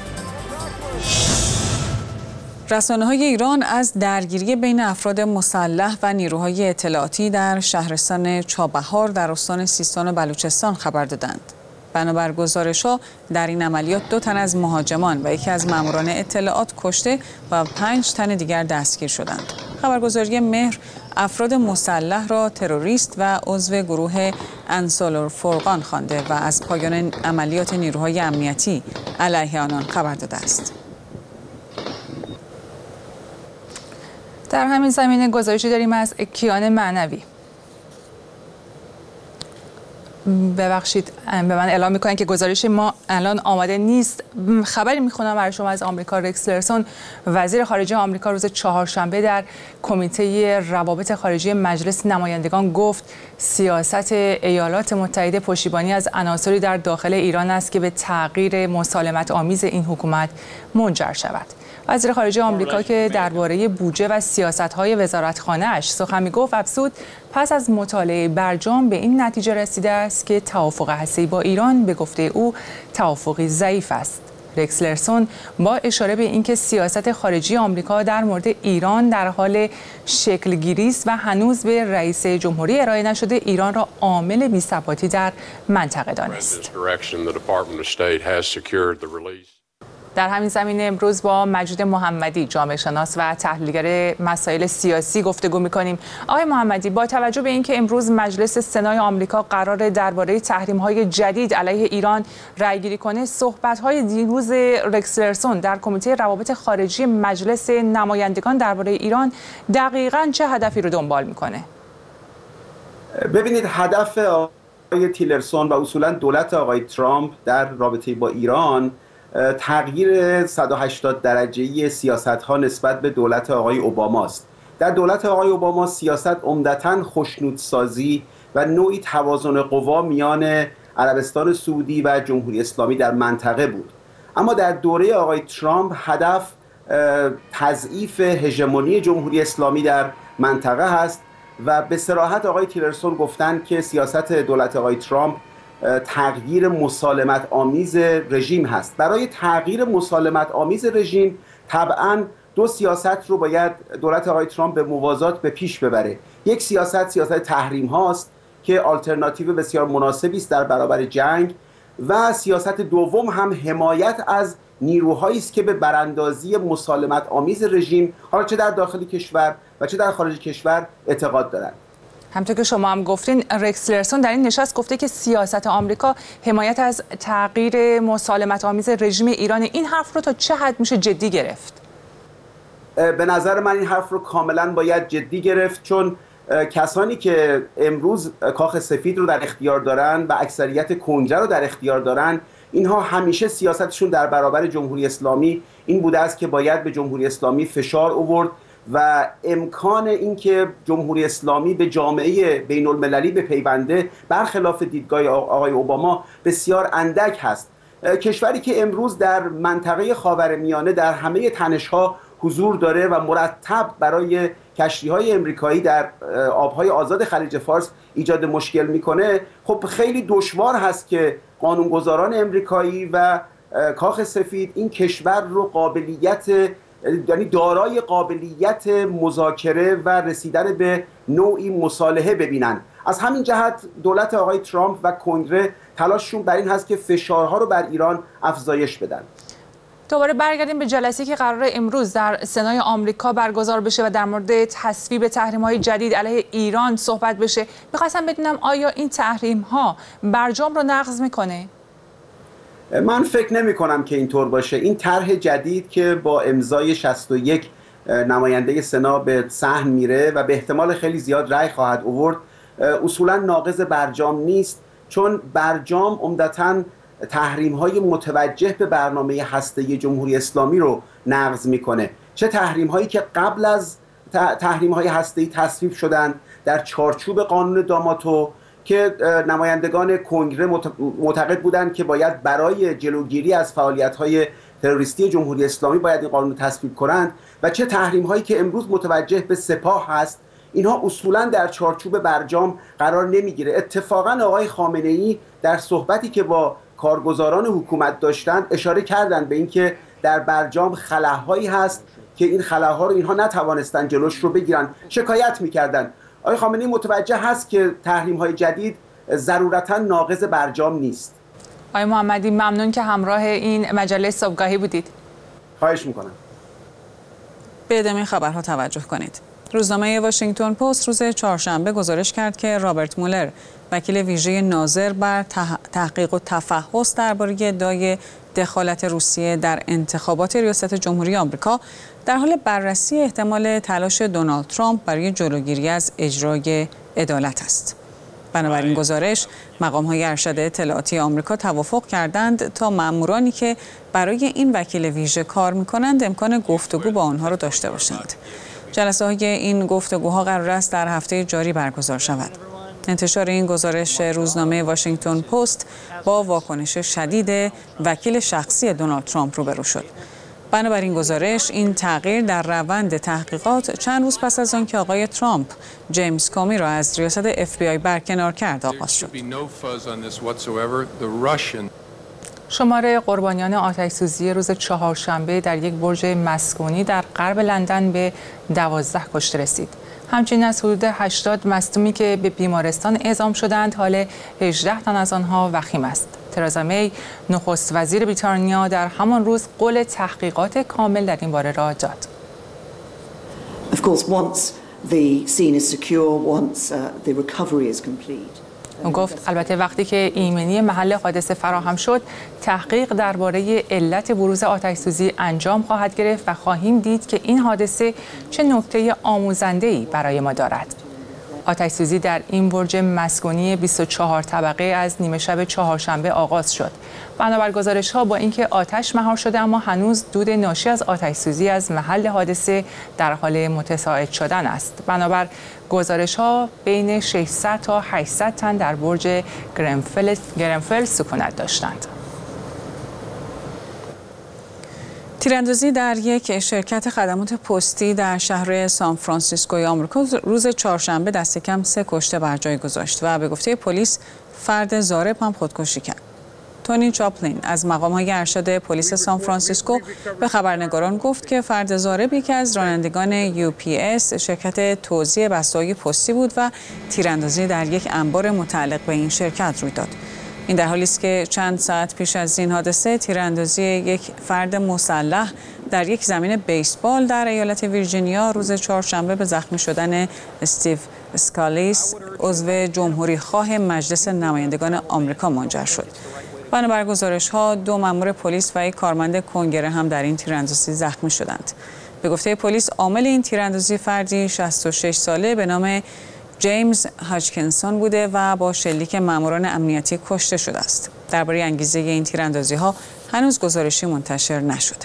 رسانه‌های ایران از درگیری بین افراد مسلح و نیروهای اطلاعاتی در شهرستان چابهار در استان سیستان و بلوچستان خبر دادند. بنابر گزارش‌ها در این عملیات 2 تن از مهاجمان و یکی از ماموران اطلاعات کشته و 5 تن دیگر دستگیر شدند. خبرگزاری مهر افراد مسلح را تروریست و عضو گروه انصارالفرقان خوانده و از پایان عملیات نیروهای امنیتی علیه آنان خبر داده است. در همین زمینه گزارشی داریم از کیان معنوی. ببخشید به من اعلام میکنن که گزارش ما الان آماده نیست. خبری میخونم برای شما از آمریکا. رکس تیلرسون وزیر خارجه آمریکا روز چهارشنبه در کمیته روابط خارجی مجلس نمایندگان گفت سیاست ایالات متحده پشتیبانی از عناصری در داخل ایران است که به تغییر مسالمت آمیز این حکومت منجر شود. وزیر خارجه آمریکا که درباره بودجه و سیاست‌های وزارتخانه‌اش سخن می‌گفت افزود پس از مطالعه برجام به این نتیجه رسیده است که توافق هسته‌ای با ایران به گفته او توافقی ضعیف است. رکس تیلرسون با اشاره به اینکه سیاست خارجی آمریکا در مورد ایران در حال شکل‌گیری است و هنوز به رئیس جمهوری ارائه نشده، ایران را عامل بی‌ثباتی در منطقه دانست. در همین زمینه امروز با مجید محمدی جامعه شناس و تحلیلگر مسائل سیاسی گفتگو می‌کنیم. آقای محمدی، با توجه به اینکه امروز مجلس سنای آمریکا قرار درباره تحریم‌های جدید علیه ایران رأی‌گیری کنه، صحبت‌های دیروز رکس تیلرسون در کمیته روابط خارجی مجلس نمایندگان درباره ایران دقیقاً چه هدفی رو دنبال می‌کنه؟ ببینید، هدف آقای تیلرسون و اصولاً دولت آقای ترامپ در رابطه با ایران تغییر 180 درجه‌ای سیاست‌ها نسبت به دولت آقای اوباما است. در دولت آقای اوباما سیاست عمدتاً خوشنودسازی و نوعی توازن قوا میان عربستان سعودی و جمهوری اسلامی در منطقه بود. اما در دوره آقای ترامپ هدف تضعیف هژمونی جمهوری اسلامی در منطقه هست و به صراحت آقای تیلرسون گفتند که سیاست دولت آقای ترامپ تغییر مسالمت آمیز رژیم هست. برای تغییر مسالمت آمیز رژیم طبعاً 2 سیاست رو باید دولت آقای ترامپ به موازات به پیش ببره. یک سیاست تحریم هاست که آلترناتیو بسیار مناسبی است در برابر جنگ، و سیاست دوم هم حمایت از نیروهایی است که به براندازی مسالمت آمیز رژیم، حالا چه در داخل کشور و چه در خارج کشور، اعتقاد دارند. همونطور که شما هم گفتین، رکس تیلرسون در این نشست گفته که سیاست آمریکا حمایت از تغییر مسالمت آمیز رژیم ایران. این حرف رو تا چه حد میشه جدی گرفت؟ به نظر من این حرف رو کاملا باید جدی گرفت، چون کسانی که امروز کاخ سفید رو در اختیار دارن و اکثریت کنگره رو در اختیار دارن، اینها همیشه سیاستشون در برابر جمهوری اسلامی این بوده است که باید به جمهوری اسلامی فشار آورد و امکان اینکه جمهوری اسلامی به جامعه بین المللی بپیونده برخلاف دیدگاه آقای اوباما بسیار اندک هست. کشوری که امروز در منطقه خاورمیانه در همه تنش‌ها حضور داره و مرتب برای کشتی‌های امریکایی در آب‌های آزاد خلیج فارس ایجاد مشکل میکنه، خب خیلی دشوار هست که قانونگذاران امریکایی و کاخ سفید این کشور رو یعنی دارای قابلیت مذاکره و رسیدن به نوعی مصالحه ببینن. از همین جهت دولت آقای ترامپ و کنگره تلاششون بر این هست که فشارها رو بر ایران افزایش بدن. دوباره برگردیم به جلسه‌ای که قرار امروز در سنای آمریکا برگزار بشه و در مورد تصویب تحریم‌های جدید علیه ایران صحبت بشه. می‌خواستم بدونم آیا این تحریم‌ها برجام رو نقض می‌کنه؟ من فکر نمی کنم که اینطور باشه. این طرح جدید که با امضای 61 نماینده سنا به صحن میره و به احتمال خیلی زیاد رأی خواهد آورد، اصولا ناقض برجام نیست، چون برجام عمدتاً تحریم‌های متوجه به برنامه هسته‌ای جمهوری اسلامی رو نقض میکنه. چه تحریم‌هایی که قبل از تحریم‌های هسته‌ای تصویب شدن در چارچوب قانون داماتو که نمایندگان کنگره معتقد بودند که باید برای جلوگیری از فعالیت‌های تروریستی جمهوری اسلامی باید این قانون تصویب کنند، و چه تحریم‌هایی که امروز متوجه به سپاه هست، اینها اصولاً در چارچوب برجام قرار نمیگیره. اتفاقاً آقای خامنه‌ای در صحبتی که با کارگزاران حکومت داشتند اشاره کردند به اینکه در برجام خلاهایی هست که این خلاها رو اینها نتوانستند جلوش رو بگیرن، شکایت می‌کردند. آقای خامنه‌ای متوجه هست که تحریم‌های جدید ضرورتاً ناقض برجام نیست. آقای محمدی ممنون که همراه این مجله صبحگاهی بودید. خواهش میکنم. به ادامه خبرها توجه کنید. روزنامه واشنگتن پست روز چهارشنبه گزارش کرد که رابرت مولر، وکیل ویژه ناظر بر تحقیق و تفحص درباره ادعای دخالت روسیه در انتخابات ریاست جمهوری آمریکا، در حال بررسی احتمال تلاش دونالد ترامپ برای جلوگیری از اجرای عدالت است. بنابراین گزارش، مقام‌های ارشد اطلاعاتی آمریکا توافق کردند تا مامورانی که برای این وکیل ویژه کار می‌کنند امکان گفتگو با آنها را داشته باشند. جلسه‌های این گفتگوها قرار است در هفته جاری برگزار شود. انتشار این گزارش روزنامه واشنگتن پست با واکنش شدید وکیل شخصی دونالد ترامپ روبرو شد. بنابراین گزارش، این تغییر در روند تحقیقات چند روز پس از آنکه آقای ترامپ جیمز کامی را از ریاست FBI برکنار کرد آغاز شد. شمار قربانیان آتش‌سوزی روز چهارشنبه در یک برج مسکونی در غرب لندن به 12 کشته رسید. همچنین از حدود 80 مصدومی که به بیمارستان اعزام شدند، حال 18 تن از آنها وخیم است. ترزا می، نخست وزیر بریتانیا، در همان روز قول تحقیقات کامل در این باره را داد. Of course, once the scene is secure, once the recovery is complete. او گفت البته وقتی که ایمنی محل حادثه فراهم شد، تحقیق درباره علت بروز آتش‌سوزی انجام خواهد گرفت و خواهیم دید که این حادثه چه نکته آموزنده‌ای برای ما دارد. آتش‌سوزی در این برج مسکونی 24 طبقه از نیمه شب چهارشنبه آغاز شد. بنابر گزارش‌ها، با اینکه آتش مهار شده اما هنوز دود ناشی از آتش‌سوزی از محل حادثه در حال متصاعد شدن است. بنابر گزارش‌ها بین 600 تا 800 تن در برج گرنفل سکونت داشتند. تیراندازی در یک شرکت خدمات پستی در شهر سان فرانسیسکوی آمریکا روز چهارشنبه دست کم 3 کشته بر جای گذاشت و به گفته پلیس فرد ضارب هم خودکشی کرد. تونی چاپلین از مقام‌های ارشد پلیس سان فرانسیسکو به خبرنگاران گفت که فرد ضارب یکی از رانندگان UPS شرکت توزیع بسته‌های پستی بود و تیراندازی در یک انبار متعلق به این شرکت روی داد. این در حالی است که چند ساعت پیش از این حادثه تیراندازی یک فرد مسلح در یک زمین بیسبال در ایالت ویرجینیا روز چهارشنبه به زخمی شدن استیو اسکالیس، عضو جمهوری خواه مجلس نمایندگان آمریکا منجر شد. بنابر گزارش‌ها 2 مأمور پلیس و یک کارمند کنگره هم در این تیراندازی زخمی شدند. به گفته پلیس عامل این تیراندازی فردی 66 ساله به نام جیمز هاچکینسون بوده و با شلیک ماموران امنیتی کشته شده است. درباره انگیزه این تیراندازی‌ها هنوز گزارشی منتشر نشده.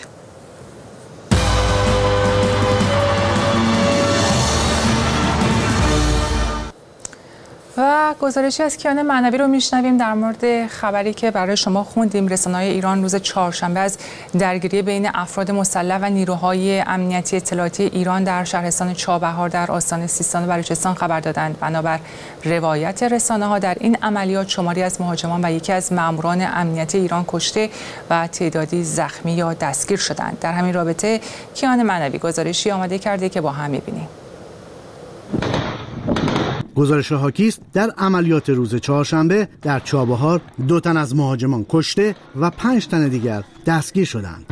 و گزارشی از کیان معنوی رو میشنویم در مورد خبری که برای شما خوندیم. رسانه‌های ایران روز چهارشنبه از درگیری بین افراد مسلح و نیروهای امنیتی اطلاعاتی ایران در شهرستان چابهار در استان سیستان و بلوچستان خبر دادند. بنابر روایت رسانه‌ها در این عملیات شماری از مهاجمان و یکی از ماموران امنیتی ایران کشته و تعدادی زخمی یا دستگیر شدند. در همین رابطه کیان معنوی گزارشی آماده کرده که با هم می‌بینیم. گزارش حاکی است در عملیات روز چهارشنبه در چابهار 2 تن از مهاجمان کشته و 5 تن دیگر دستگیر شدند.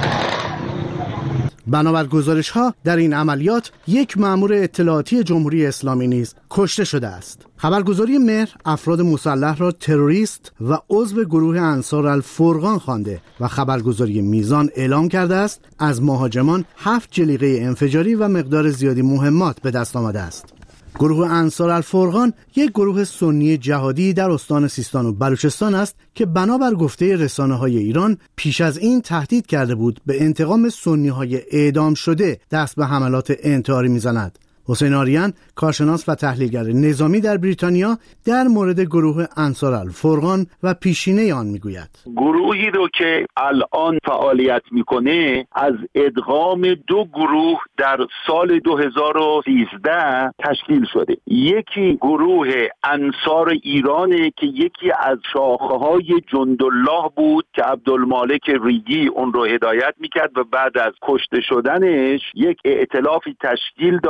بنابر گزارش‌ها در این عملیات یک مأمور اطلاعاتی جمهوری اسلامی نیز کشته شده است. خبرگزاری مهر افراد مسلح را تروریست و عضو گروه انصار الفرقان خوانده و خبرگزاری میزان اعلام کرده است از مهاجمان 7 جلیقه انفجاری و مقدار زیادی مهمات به دست آمده است. گروه انصار الفرقان یک گروه سنی جهادی در استان سیستان و بلوچستان است که بنابر گفته رسانه‌های ایران پیش از این تهدید کرده بود به انتقام سنی‌های اعدام شده دست به حملات انتحاری می‌زند. حسین آریان، کارشناس و تحلیلگر نظامی در بریتانیا، در مورد گروه انصار الفرقان و پیشینه آن میگوید. گروهی رو که الان فعالیت میکنه از ادغام 2 گروه در سال 2013 تشکیل شده. یکی گروه انصار ایرانه که یکی از شاخه‌های جندالله بود که عبدالمالک ریگی اون رو هدایت میکرد و بعد از کشته شدنش یک ائتلافی تشکیل داد با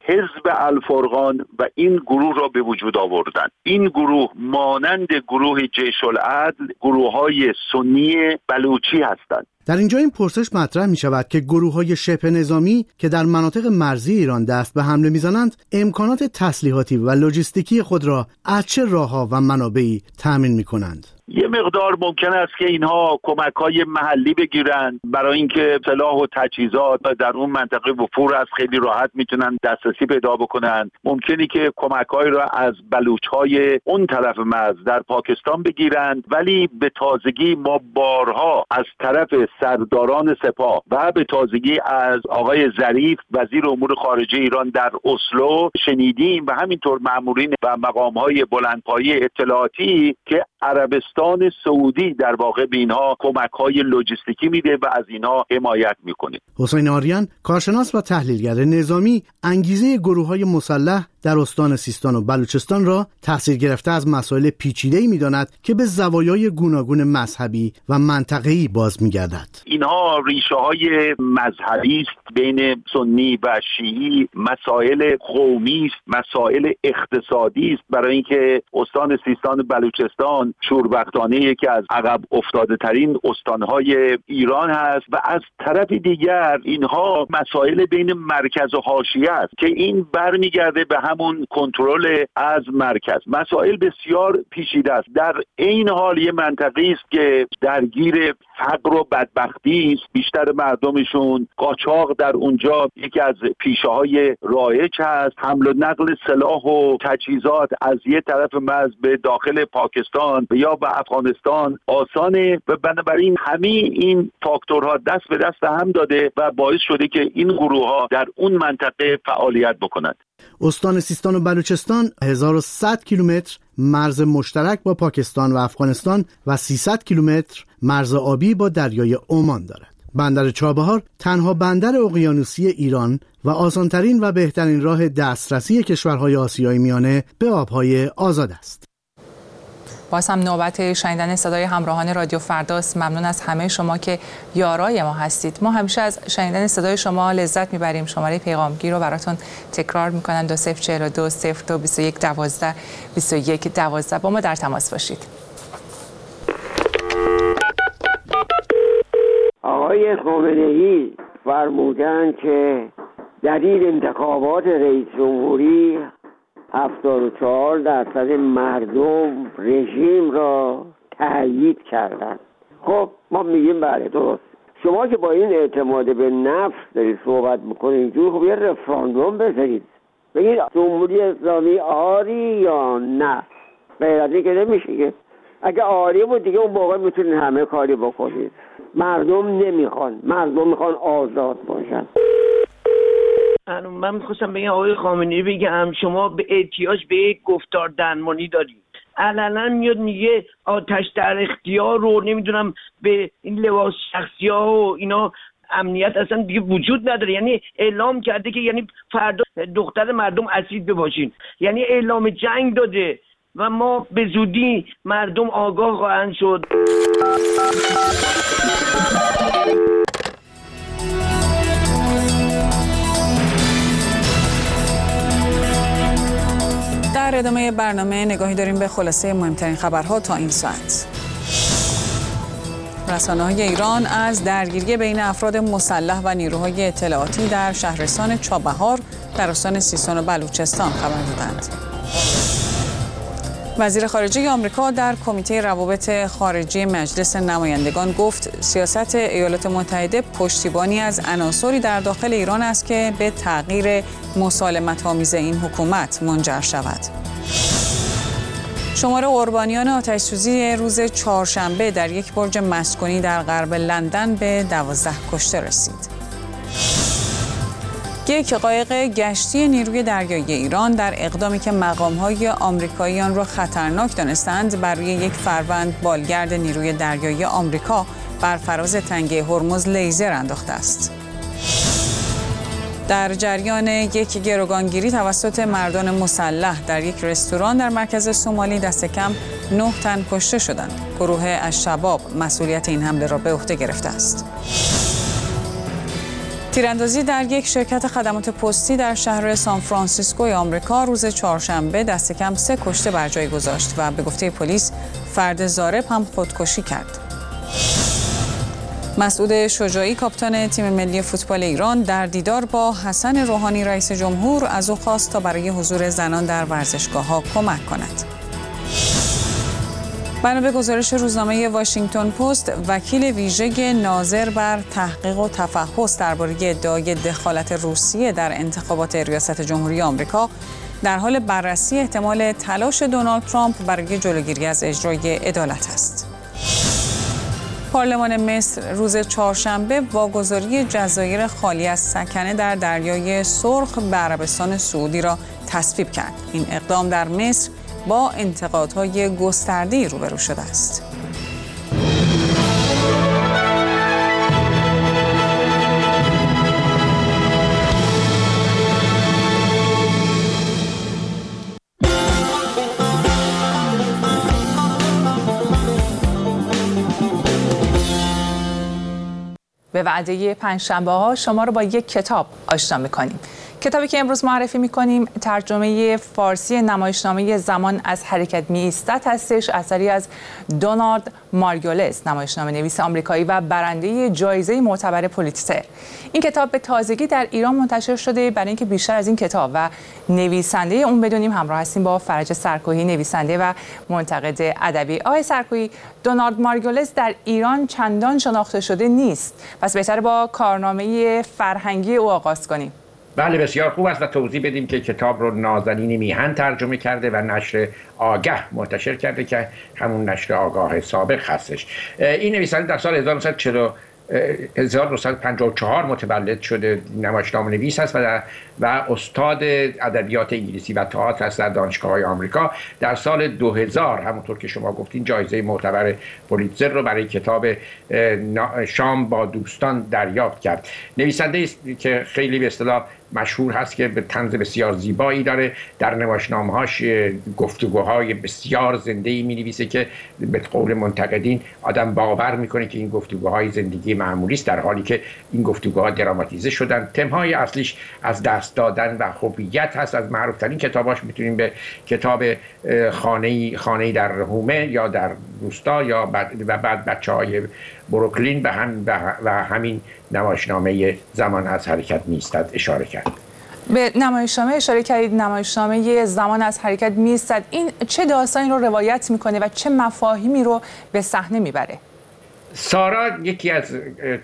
حزب الفرقان و این گروه را به وجود آوردن. این گروه مانند گروه جیش العدل گروه‌های سنی بلوچی هستند. در اینجا این پرسش مطرح می شود که گروه‌های شبه نظامی که در مناطق مرزی ایران دست به حمله می‌زنند امکانات تسلیحاتی و لوجستیکی خود را از چه راه‌ها و منابعی تأمین می‌کنند؟ یه مقدار ممکن است که اینها کمک‌های محلی بگیرن برای اینکه سلاح و تجهیزات در اون منطقه وفور است، خیلی راحت میتونن دسترسی پیدا بکنن. ممکنی که کمک‌هایی را از بلوچ‌های اون طرف مرز در پاکستان بگیرن، ولی به تازگی ما بارها از طرف سرداران سپاه و به تازگی از آقای ظریف وزیر امور خارجه ایران در اسلو شنیدیم و همینطور مامورین و مقام‌های بلندپایه اطلاعاتی که عربستان سعودی در واقع به اینها کمک‌های لوجستیکی میده و از اینها حمایت میکنه. حسین آریان، کارشناس و تحلیلگر نظامی، انگیزه گروه‌های مسلح در استان سیستان و بلوچستان را تأثیر گرفته از مسائل پیچیده‌ای می‌داند که به زوایای گوناگون مذهبی و منطقه‌ای باز می‌گردد. اینها ریشه‌های مذهبی است بین سنی و شیعی، مسائل قومی است، مسائل اقتصادی است، برای اینکه استان سیستان و بلوچستان شوربختانه یکی از عقب افتاده ترین استان‌های ایران هست و از طرف دیگر اینها مسائل بین مرکز و حاشیه است که این برمیگرده به همون کنترل از مرکز. مسائل بسیار پیچیده است. در این حال یه منطقه‌ای است که درگیر فقر و بدبختی است، بیشتر مردمشون قاچاق در اونجا یکی از پیشه‌های رایج هست. حمل و نقل سلاح و تجهیزات از یه طرف مرز به داخل پاکستان یا به افغانستان آسانه و بنابراین همه این فاکتورها دست به دست هم داده و باعث شده که این گروه‌ها در اون منطقه فعالیت بکنند. استان سیستان و بلوچستان 1100 کیلومتر مرز مشترک با پاکستان و افغانستان و 300 کیلومتر مرز آبی با دریای عمان دارد. بندر چابهار تنها بندر اقیانوسی ایران و آسانترین و بهترین راه دسترسی کشورهای آسیای میانه به آبهای آزاد است. باز هم نوبت شنیدن صدای همراهان رادیو فرداست. ممنون از همه شما که یارای ما هستید. ما همیشه از شنیدن صدای شما لذت میبریم. شماره پیغامگیر رو براتون تکرار میکنم: 2042 02 21 12 21 12. با ما در تماس باشید. آقای خامنه‌ای فرمودند که در این انتخابات رئیس جمهوری 74% مردم رژیم را تأیید کردند. خب ما میگیم بله درست. شما که با این اعتماد به نفس دارید صحبت میکنید اینجور، خب یه رفراندوم بذارید بگید جمهوری اسلامی آری یا نه. غیر از این که نمیشه که اگه آری بود دیگه اون موقع میتونید همه کاری بکنید. مردم نمیخوان، مردم میخوان آزاد باشن. من میخواستم بگم آقای خامنه‌ای بگم شما به احتیاج به یک گفتار درمانی دارید. علنا میاد میگه آتش در اختیار رو نمیدونم به این لباس شخصی ها و اینا امنیت اصلا دیگه وجود نداره. یعنی اعلام کرده که یعنی فردا دختر مردم اسیر بباشین، یعنی اعلام جنگ داده و ما به زودی مردم آگاه خواهند شد. در ادامه برنامه نگاهی داریم به خلاصه مهمترین خبرها تا این ساعت. رسانه‌های ایران از درگیری بین افراد مسلح و نیروهای اطلاعاتی در شهرستان چابهار در استان سیستان و بلوچستان خبر دادند. وزیر خارجه آمریکا در کمیته روابط خارجی مجلس نمایندگان گفت سیاست ایالات متحده پشتیبانی از عناصری در داخل ایران است که به تغییر مسالمت‌آمیز این حکومت منجر شود. شمار قربانیان آتش‌سوزی روز چهارشنبه در یک برج مسکونی در غرب لندن به 12 کشته رسید. یک قایق گشتی نیروی دریایی ایران در اقدامی که مقام‌های آمریکایی آن را خطرناک دانستند بر روی یک فروند بالگرد نیروی دریایی آمریکا بر فراز تنگه هرمز لیزر انداخته است. در جریان یک گروگانگیری توسط مردان مسلح در یک رستوران در مرکز سومالی دست کم 9 تن کشته شدند. گروه الشباب مسئولیت این حمله را به عهده گرفته است. تیراندازی در یک شرکت خدمات پستی در شهر سان فرانسیسکوی آمریکا روز چهارشنبه دست کم 3 کشته بر جای گذاشت و به گفته پلیس فرد ضارب هم خودکشی کرد. مسعود شجاعی کاپیتان تیم ملی فوتبال ایران در دیدار با حسن روحانی رئیس جمهور از او خواست تا برای حضور زنان در ورزشگاه‌ها کمک کند. بنا به گزارش روزنامه واشنگتن پست، وکیل ویژه ناظر بر تحقیق و تفحص درباره ادعای دخالت روسیه در انتخابات ریاست جمهوری آمریکا در حال بررسی احتمال تلاش دونالد ترامپ برای جلوگیری از اجرای عدالت است. پارلمان مصر روز چهارشنبه واگذاری جزایر خالی از سکنه در دریای سرخ به عربستان سعودی را تصویب کرد. این اقدام در مصر با انتقادهای گسترده‌ای روبرو شده است. به وعده پنجشنبه‌ها شما رو با یک کتاب آشنا می‌کنیم. کتابی که امروز معرفی می‌کنیم ترجمه فارسی نمایشنامه زمان از حرکت می‌ایستد هستش، اثری از دونالد مارگولس، نمایشنامه نویس آمریکایی و برنده جایزه معتبر پولیتزر. این کتاب به تازگی در ایران منتشر شده. برای اینکه بیشتر از این کتاب و نویسنده اون بدونیم، همراه هستیم با فرج سرکوهی، نویسنده و منتقد ادبی. آقای سرکوهی، دونالد مارگولس در ایران چندان شناخته شده نیست، پس بهتره با کارنامه فرهنگی او آغاز کنیم. بله، بسیار خوب است و توضیح بدیم که کتاب رو نازنین میهن ترجمه کرده و نشر آگه منتشر کرده که همون نشر آگاه سابق هستش. این نویسنده در سال 1954 متولد شده، نمایشنامه نویس است و استاد ادبیات انگلیسی و تئاتر است در دانشگاه‌های آمریکا. در سال 2000 همونطور که شما گفتین جایزه معتبر پولیتزر رو برای کتاب شام با دوستان دریافت کرد. نویسنده است که خیلی به اصطلاح مشهور هست که به طنز بسیار زیبایی داره. در نمایشنامه‌هاش گفتگوهای بسیار زنده‌ای می‌نویسه که به قول منتقدین آدم باور می‌کنه که این گفتگوهای زندگی معمولی است، در حالی که این گفتگوها دراماتیزه شدن. تم‌های اصلیش از دست دادن و هویت هست. از معروف‌ترین کتاباش می‌تونیم به کتاب خانه‌ای در هومه یا در روستا یا بعد بچه‌های بروکلین و همین نمایشنامه زمان از حرکت می‌ایستد اشاره کرد. به نمایشنامه اشاره کردید، نمایشنامه زمان از حرکت می‌ایستد. این چه داستانی رو روایت می‌کنه و چه مفاهیمی رو به صحنه می‌بره؟ سارا یکی از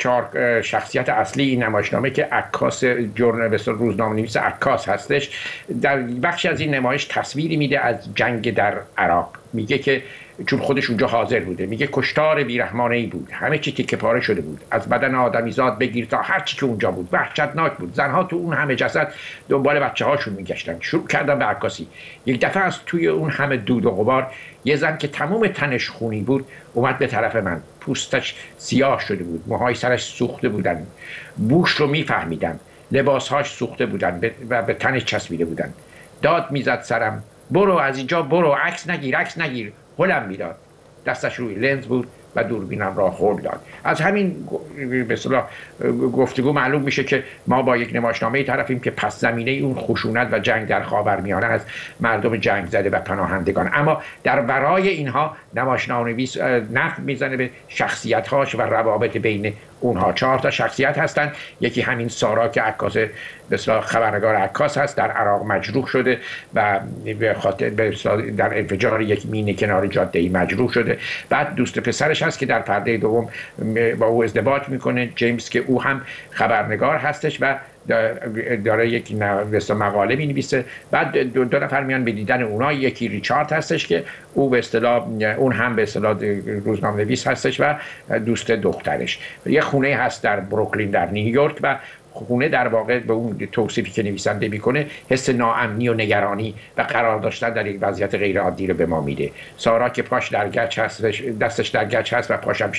4 شخصیت اصلی این نمایشنامه که عکاس روزنامه‌نویس عکاس هستش، در بخشی از این نمایش تصویری میده از جنگ در عراق. میگه که چون خودش اونجا حاضر بوده، میگه کشتار بیرحمانه‌ای بود، همه چی تیکه پاره شده بود، از بدن آدمیزاد بگیر تا هر چی که اونجا بود، وحشتناک بود. زنها تو اون همه جسد دنبال بچه‌هاشون میگشتن. شروع کردن به عکاسی. یک دفعه از توی اون همه دود و غبار یه زن که تمام تنش خونی بود اومد به طرف من. پوستش سیاه شده بود، موهای سرش سوخته بودن، بوش رو میفهمیدم، لباسهاش سوخته بودن و به تنش چسبیده بودن. داد میزد سرم، برو از اینجا، برو، عکس نگیر. هلم میداد. دستش روی لنز بود و دوربینم را هل داد. از همین به اصطلاح گفتگو معلوم میشه که ما با یک نمایشنامه طرفیم که پس زمینه اون خشونت و جنگ در خاورمیانه از مردم جنگ زده و پناهندگان. اما در ورای اینها نمایشنامه‌نویس نقد میزنه به شخصیت‌هاش و روابط بین اونها. 4 تا شخصیت هستن. یکی همین سارا که عکاس به اصطلاح خبرنگار عکاس هست، در عراق مجروح شده و به خاطر در انفجار یک مینه کنار جاده‌ای مجروح شده. بعد دوست پسرش هست که در پرده دوم با او ازدواج میکنه، جیمز، که او هم خبرنگار هستش و داره یک مقاله می‌نویسه. بعد دو نفر میان به دیدن اونها. یکی ریچارد هستش که او به اصطلاح اون هم به اصطلاح روزنامه‌نویس هستش و دوست دخترش. یه خونه هست در بروکلین در نیویورک و خونه در واقع به اون توصیفی که نویسنده میکنه حس ناامنی و نگرانی و قرار داشتن در یک وضعیت غیر عادی رو به ما میده. سارا که پاش در گچ هست، دستش در گچ هست و پاشم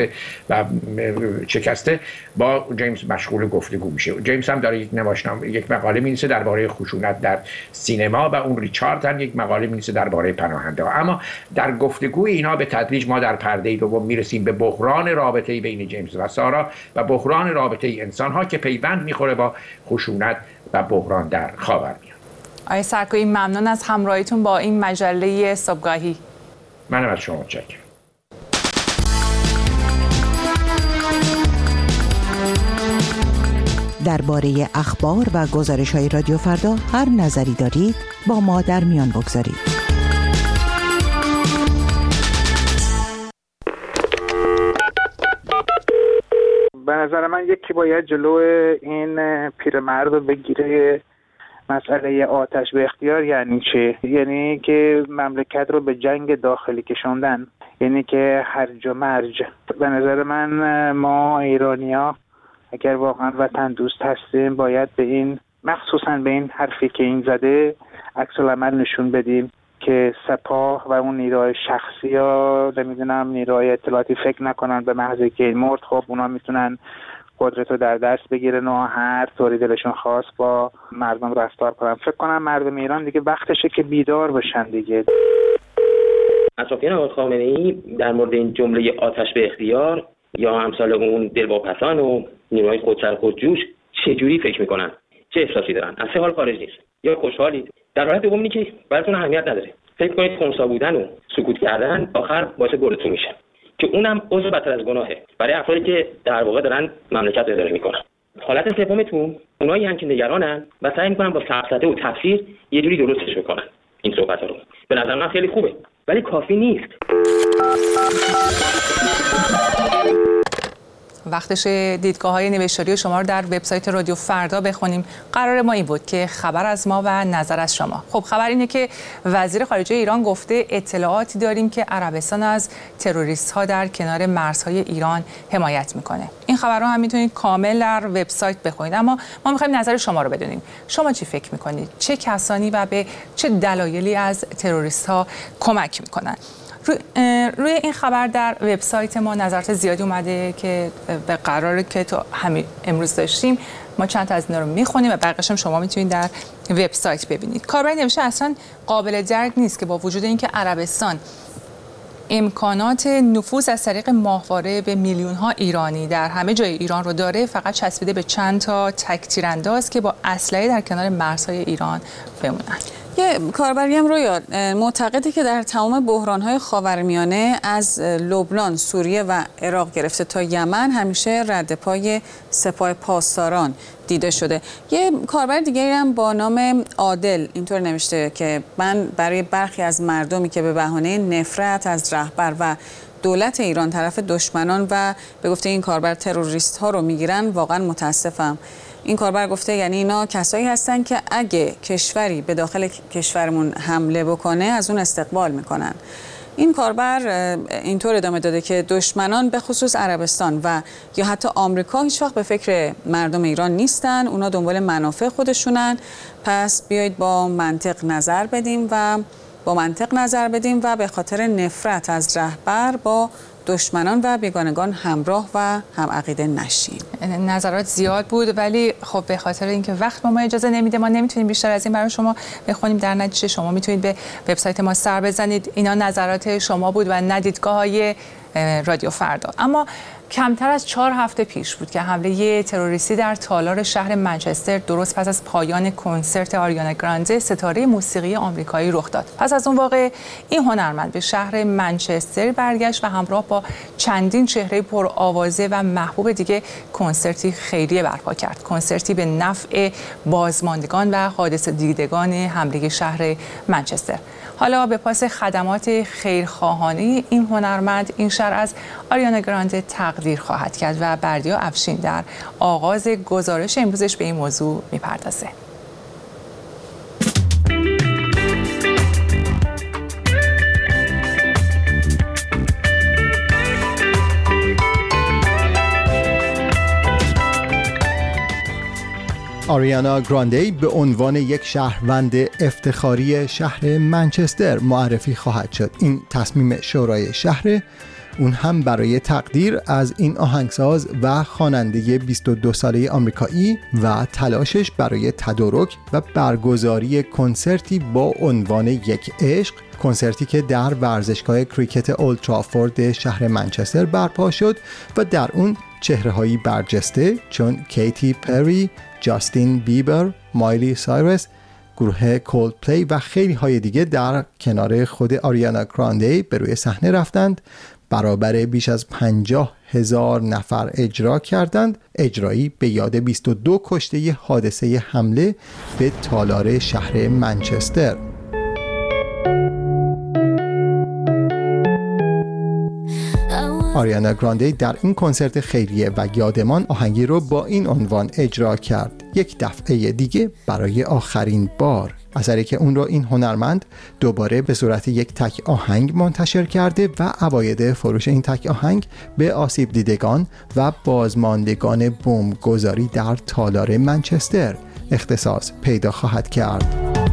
شکسته با جیمز مشغول گفتگو میشه. جیمز هم داره یک مقاله مینویسه درباره خشونت در سینما و اون ریچارد هم یک مقاله مینویسه درباره پناهنده ها. اما در گفتگوی اینا به تدریج ما در پرده دوم میرسیم به بحران رابطه بین جیمز و سارا و بحران رابطه انسان ها که پیوند پیوند میخوره با خشونت و بحران در خاورمیانه. آقای سرکویی ممنون از همراهیتون با این مجله صبحگاهی. منم از شما متشکرم. درباره اخبار و گزارش‌های رادیو فردا هر نظری دارید با ما در میان بگذارید. به نظر من یکی باید جلو این پیرمرد رو بگیره. مسئله آتش به اختیار یعنی چه؟ یعنی که مملکت رو به جنگ داخلی کشوندن، یعنی که هرج و مرج. به نظر من ما ایرانی‌ها اگر واقعا وطن دوست هستیم باید به این، مخصوصا به این حرفی که این زده، عکس العمل نشون بدیم که سپاه و اون نیروهای شخصی یا نمیدونم نیروهای اطلاعاتی فکر نکنن به محض که این مرد خب اونا میتونن قدرت رو در دست بگیرن و هر طوری دلشون خواست با مردم رفتار کنن. فکر کنم مردم ایران دیگه وقتشه که بیدار بشن دیگه. اطرافیان آقای خامنه‌ای در مورد این جمله آتش به اختیار یا امثال اون دلواپسان و نیروهای خودجوش چجوری فکر میکنن؟ چه احساسی دارن؟ از سه حال خارج نیست. یا خوشحالید، در حالت دوم اینه که براتون اهمیت نداره. فکر کنید خنثی بودن و سکوت کردن آخر باعث گلتون میشه، که اونم عضو بدتر از گناهه برای افرادی که در واقع دارن مملکت رو اداره میکنن. حالت سومتون اونایی هم که نگرانن و سعی میکنن با سفسطه و تفسیر یه جوری درستش بکنن. این صحبت‌ها رو به نظر من خیلی خوبه ولی کافی نیست. وقتش دیدگاه‌های نوشتاری شما رو در وبسایت رادیو فردا بخونیم. قرار ما این بود که خبر از ما و نظر از شما. خب خبر اینه که وزیر خارجه ایران گفته اطلاعاتی داریم که عربستان از تروریست‌ها در کنار مرزهای ایران حمایت میکنه. این خبرها هم میتونید کامل در وبسایت بخونید، اما ما می‌خوایم نظر شما رو بدونیم. شما چی فکر میکنید؟ چه کسانی و به چه دلایلی از تروریست‌ها کمک میکنن؟ روی این خبر در وبسایت ما نظرات زیادی اومده که به قراره که تو همین امروز داشتیم. ما چند تا از اینا رو میخونیم و بقیه‌اش هم شما میتونید در وبسایت ببینید. کاربری نوشته اصلا قابل درک نیست که با وجود اینکه عربستان امکانات نفوذ از طریق ماهواره به میلیون‌ها ایرانی در همه جای ایران رو داره، فقط چسبیده به چند تا تک تیرانداز که با اسلحه در کنار مرزهای ایران بمونن. یه کاربری هم رویا معتقده که در تمام بحران‌های خاورمیانه از لبنان، سوریه و عراق گرفته تا یمن همیشه رد پای سپاه پاسداران دیده شده. یه کاربر دیگری هم با نام عادل اینطور نوشته که من برای برخی از مردمی که به بهانه نفرت از رهبر و دولت ایران طرف دشمنان و به گفته این کاربر تروریست ها رو میگیرن واقعا متاسفم. این کاربر گفته یعنی اینا کسایی هستن که اگه کشوری به داخل کشورمون حمله بکنه از اون استقبال میکنن. این کاربر اینطور ادامه داده که دشمنان به خصوص عربستان و یا حتی آمریکا هیچ وقت به فکر مردم ایران نیستن، اونا دنبال منافع خودشونن. پس بیایید با منطق نظر بدیم و به خاطر نفرت از رهبر با دشمنان و بیگانگان همراه و هم عقیده نشیم. نظرات زیاد بود ولی خب به خاطر اینکه وقت ما اجازه نمیده ما نمیتونیم بیشتر از این برای شما بخونیم. در نتیجه شما میتونید به وبسایت ما سر بزنید. اینا نظرات شما بود و نه دیدگاه‌های رادیو فردا. اما کمتر از 4 هفته پیش بود که حمله تروریستی در تالار شهر منچستر درست پس از پایان کنسرت آریانا گرانده ستاره موسیقی آمریکایی رخ داد. پس از اون واقعه این هنرمند به شهر منچستر برگشت و همراه با چندین چهره پرآوازه و محبوب دیگه کنسرتی خیریه برپا کرد. کنسرتی به نفع بازماندگان و حادثه دیدگان حمله شهر منچستر. حالا به پاس خدمات خیرخواهانه این هنرمند این شهر از آریانا گرانده تقدیر خواهد کرد و بردیا افشین در آغاز گزارش امروزش به این موضوع میپردازه. آریانا گرانده به عنوان یک شهروند افتخاری شهر منچستر معرفی خواهد شد. این تصمیم شورای شهر، اون هم برای تقدیر از این آهنگساز و خواننده 22 ساله آمریکایی و تلاشش برای تدارک و برگزاری کنسرتی با عنوان یک عشق، کنسرتی که در ورزشگاه کریکت اولد ترافورد شهر منچستر برپا شد و در اون چهره‌هایی برجسته چون کیتی پری، جاستین بیبر، مایلی سایرس، گروه کولدپلی و خیلی های دیگه در کنار خود آریانا گرانده به روی صحنه رفتند. برابر بیش از 50,000 نفر اجرا کردند. اجرایی به یاد 22 کشته حادثه حمله به تالار شهر منچستر. آریانا گرانده در این کنسرت خیریه و یادمان آهنگی رو با این عنوان اجرا کرد: یک دفعه دیگه برای آخرین بار. اثری که اون رو این هنرمند دوباره به صورت یک تک آهنگ منتشر کرده و عواید فروش این تک آهنگ به آسیب دیدگان و بازماندگان بمبگذاری در تالار منچستر اختصاص پیدا خواهد کرد.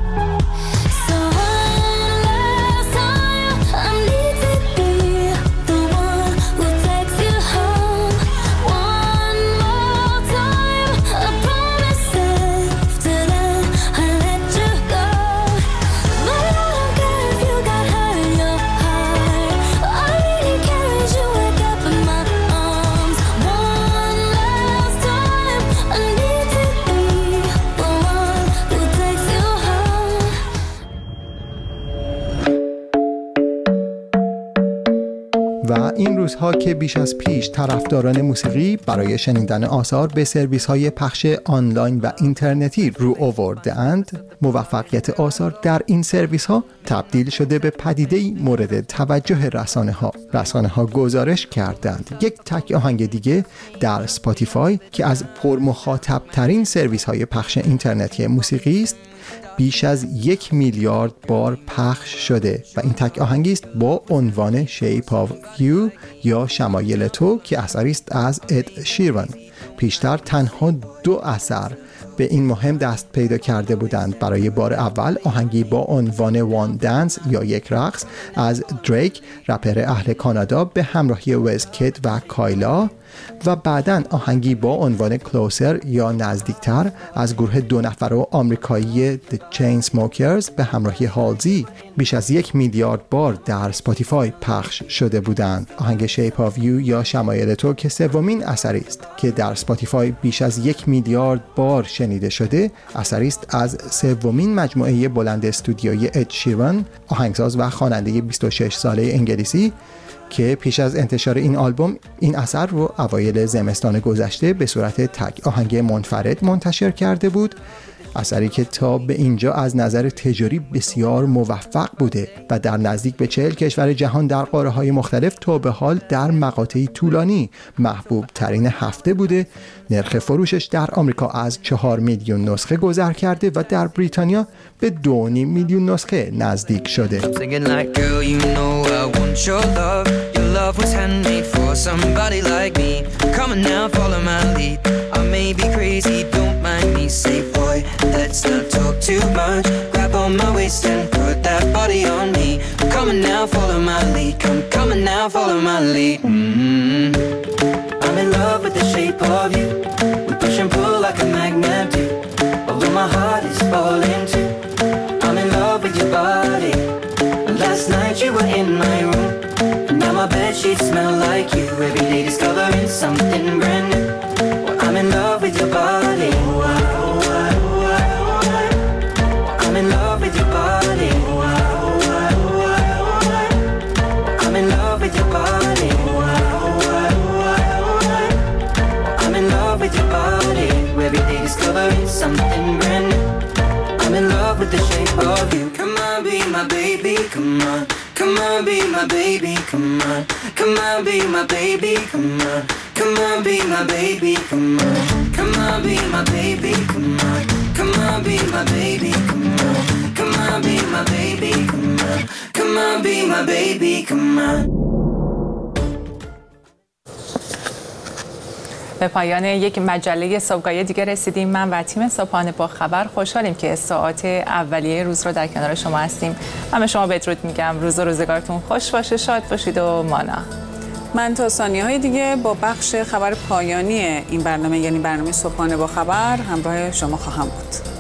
و این روزها که بیش از پیش طرفداران موسیقی برای شنیدن آثار به سرویس‌های پخش آنلاین و اینترنتی رو آورده‌اند، موفقیت آثار در این سرویس‌ها تبدیل شده به پدیده‌ای مورد توجه رسانه‌ها. رسانه‌ها گزارش کردند یک تک آهنگ دیگه در اسپاتیفای که از پرمخاطب‌ترین سرویس‌های پخش اینترنتی موسیقی است، بیش از 1 میلیارد بار پخش شده و این تک آهنگی است با عنوان Shape of You یا شمایل تو که اثری است از اد شیران. پیشتر تنها 2 اثر به این مهم دست پیدا کرده بودند. برای بار اول آهنگی با عنوان وان دنس یا یک رقص از دریک، رپر اهل کانادا، به همراهی وزکید و کایلا، و بعداً آهنگی با عنوان کلوسر یا نزدیکتر از گروه 2 نفره آمریکایی The Chainsmokers به همراهی هالزی بیش از 1 میلیارد بار در اسپاتیفای پخش شده بودند. آهنگ Shape of You یا شمایل تو که سومین اثری است که در اسپاتیفای بیش از 1 میلیارد بار شنیده شده، اثری است از سومین مجموعه بلند استودیویی اد شیران، آهنگساز و خواننده 26 ساله انگلیسی که پیش از انتشار این آلبوم این اثر رو اوایل زمستان گذشته به صورت تک آهنگ منفرد منتشر کرده بود. اثری که تا به اینجا از نظر تجاری بسیار موفق بوده و در نزدیک به 40 کشور جهان در قاره‌های مختلف تا به حال در مقاطعی طولانی محبوب ترین هفته بوده. نرخ فروشش در آمریکا از 4 میلیون نسخه گذر کرده و در بریتانیا به 2.5 میلیون نسخه نزدیک شده. Let's not talk too much. Grab on my waist and put that body on me. Come on now, follow my lead. Come on now, follow my lead. I'm in love with the shape of you. We push and pull like a magnet do. Although my heart is falling too. I'm in love with your body. Last night you were in my room. And now my bedsheets smell like you. Every day discovering something brand new. Well, I'm in love with your body. I'm in love with your body. I'm in love with your body. I'm in love with your body. Every day discovering something brand new. I'm in love with the shape of you. Come on, be my baby, come on. Come on, be my baby, come on. Come on, be my baby, come on. Come on, be my baby, come on. Come on, be my baby, come on. Come on, be my baby, come on. Come on, be my baby, come on. Come on, be my baby, come on. به پایان یک مجله صبحگاهی دیگه رسیدیم. من و تیم صبحانه با خبر خوشحالیم که ساعات اولیه روز رو در کنار شما هستیم. من به شما بدرود میگم. روز و روزگارتون خوش باشه، شاد باشید و مانا. من تا ثانیه‌های دیگه با بخش خبر پایانی این برنامه، یعنی برنامه صبحانه با خبر، همراه شما خواهم بود.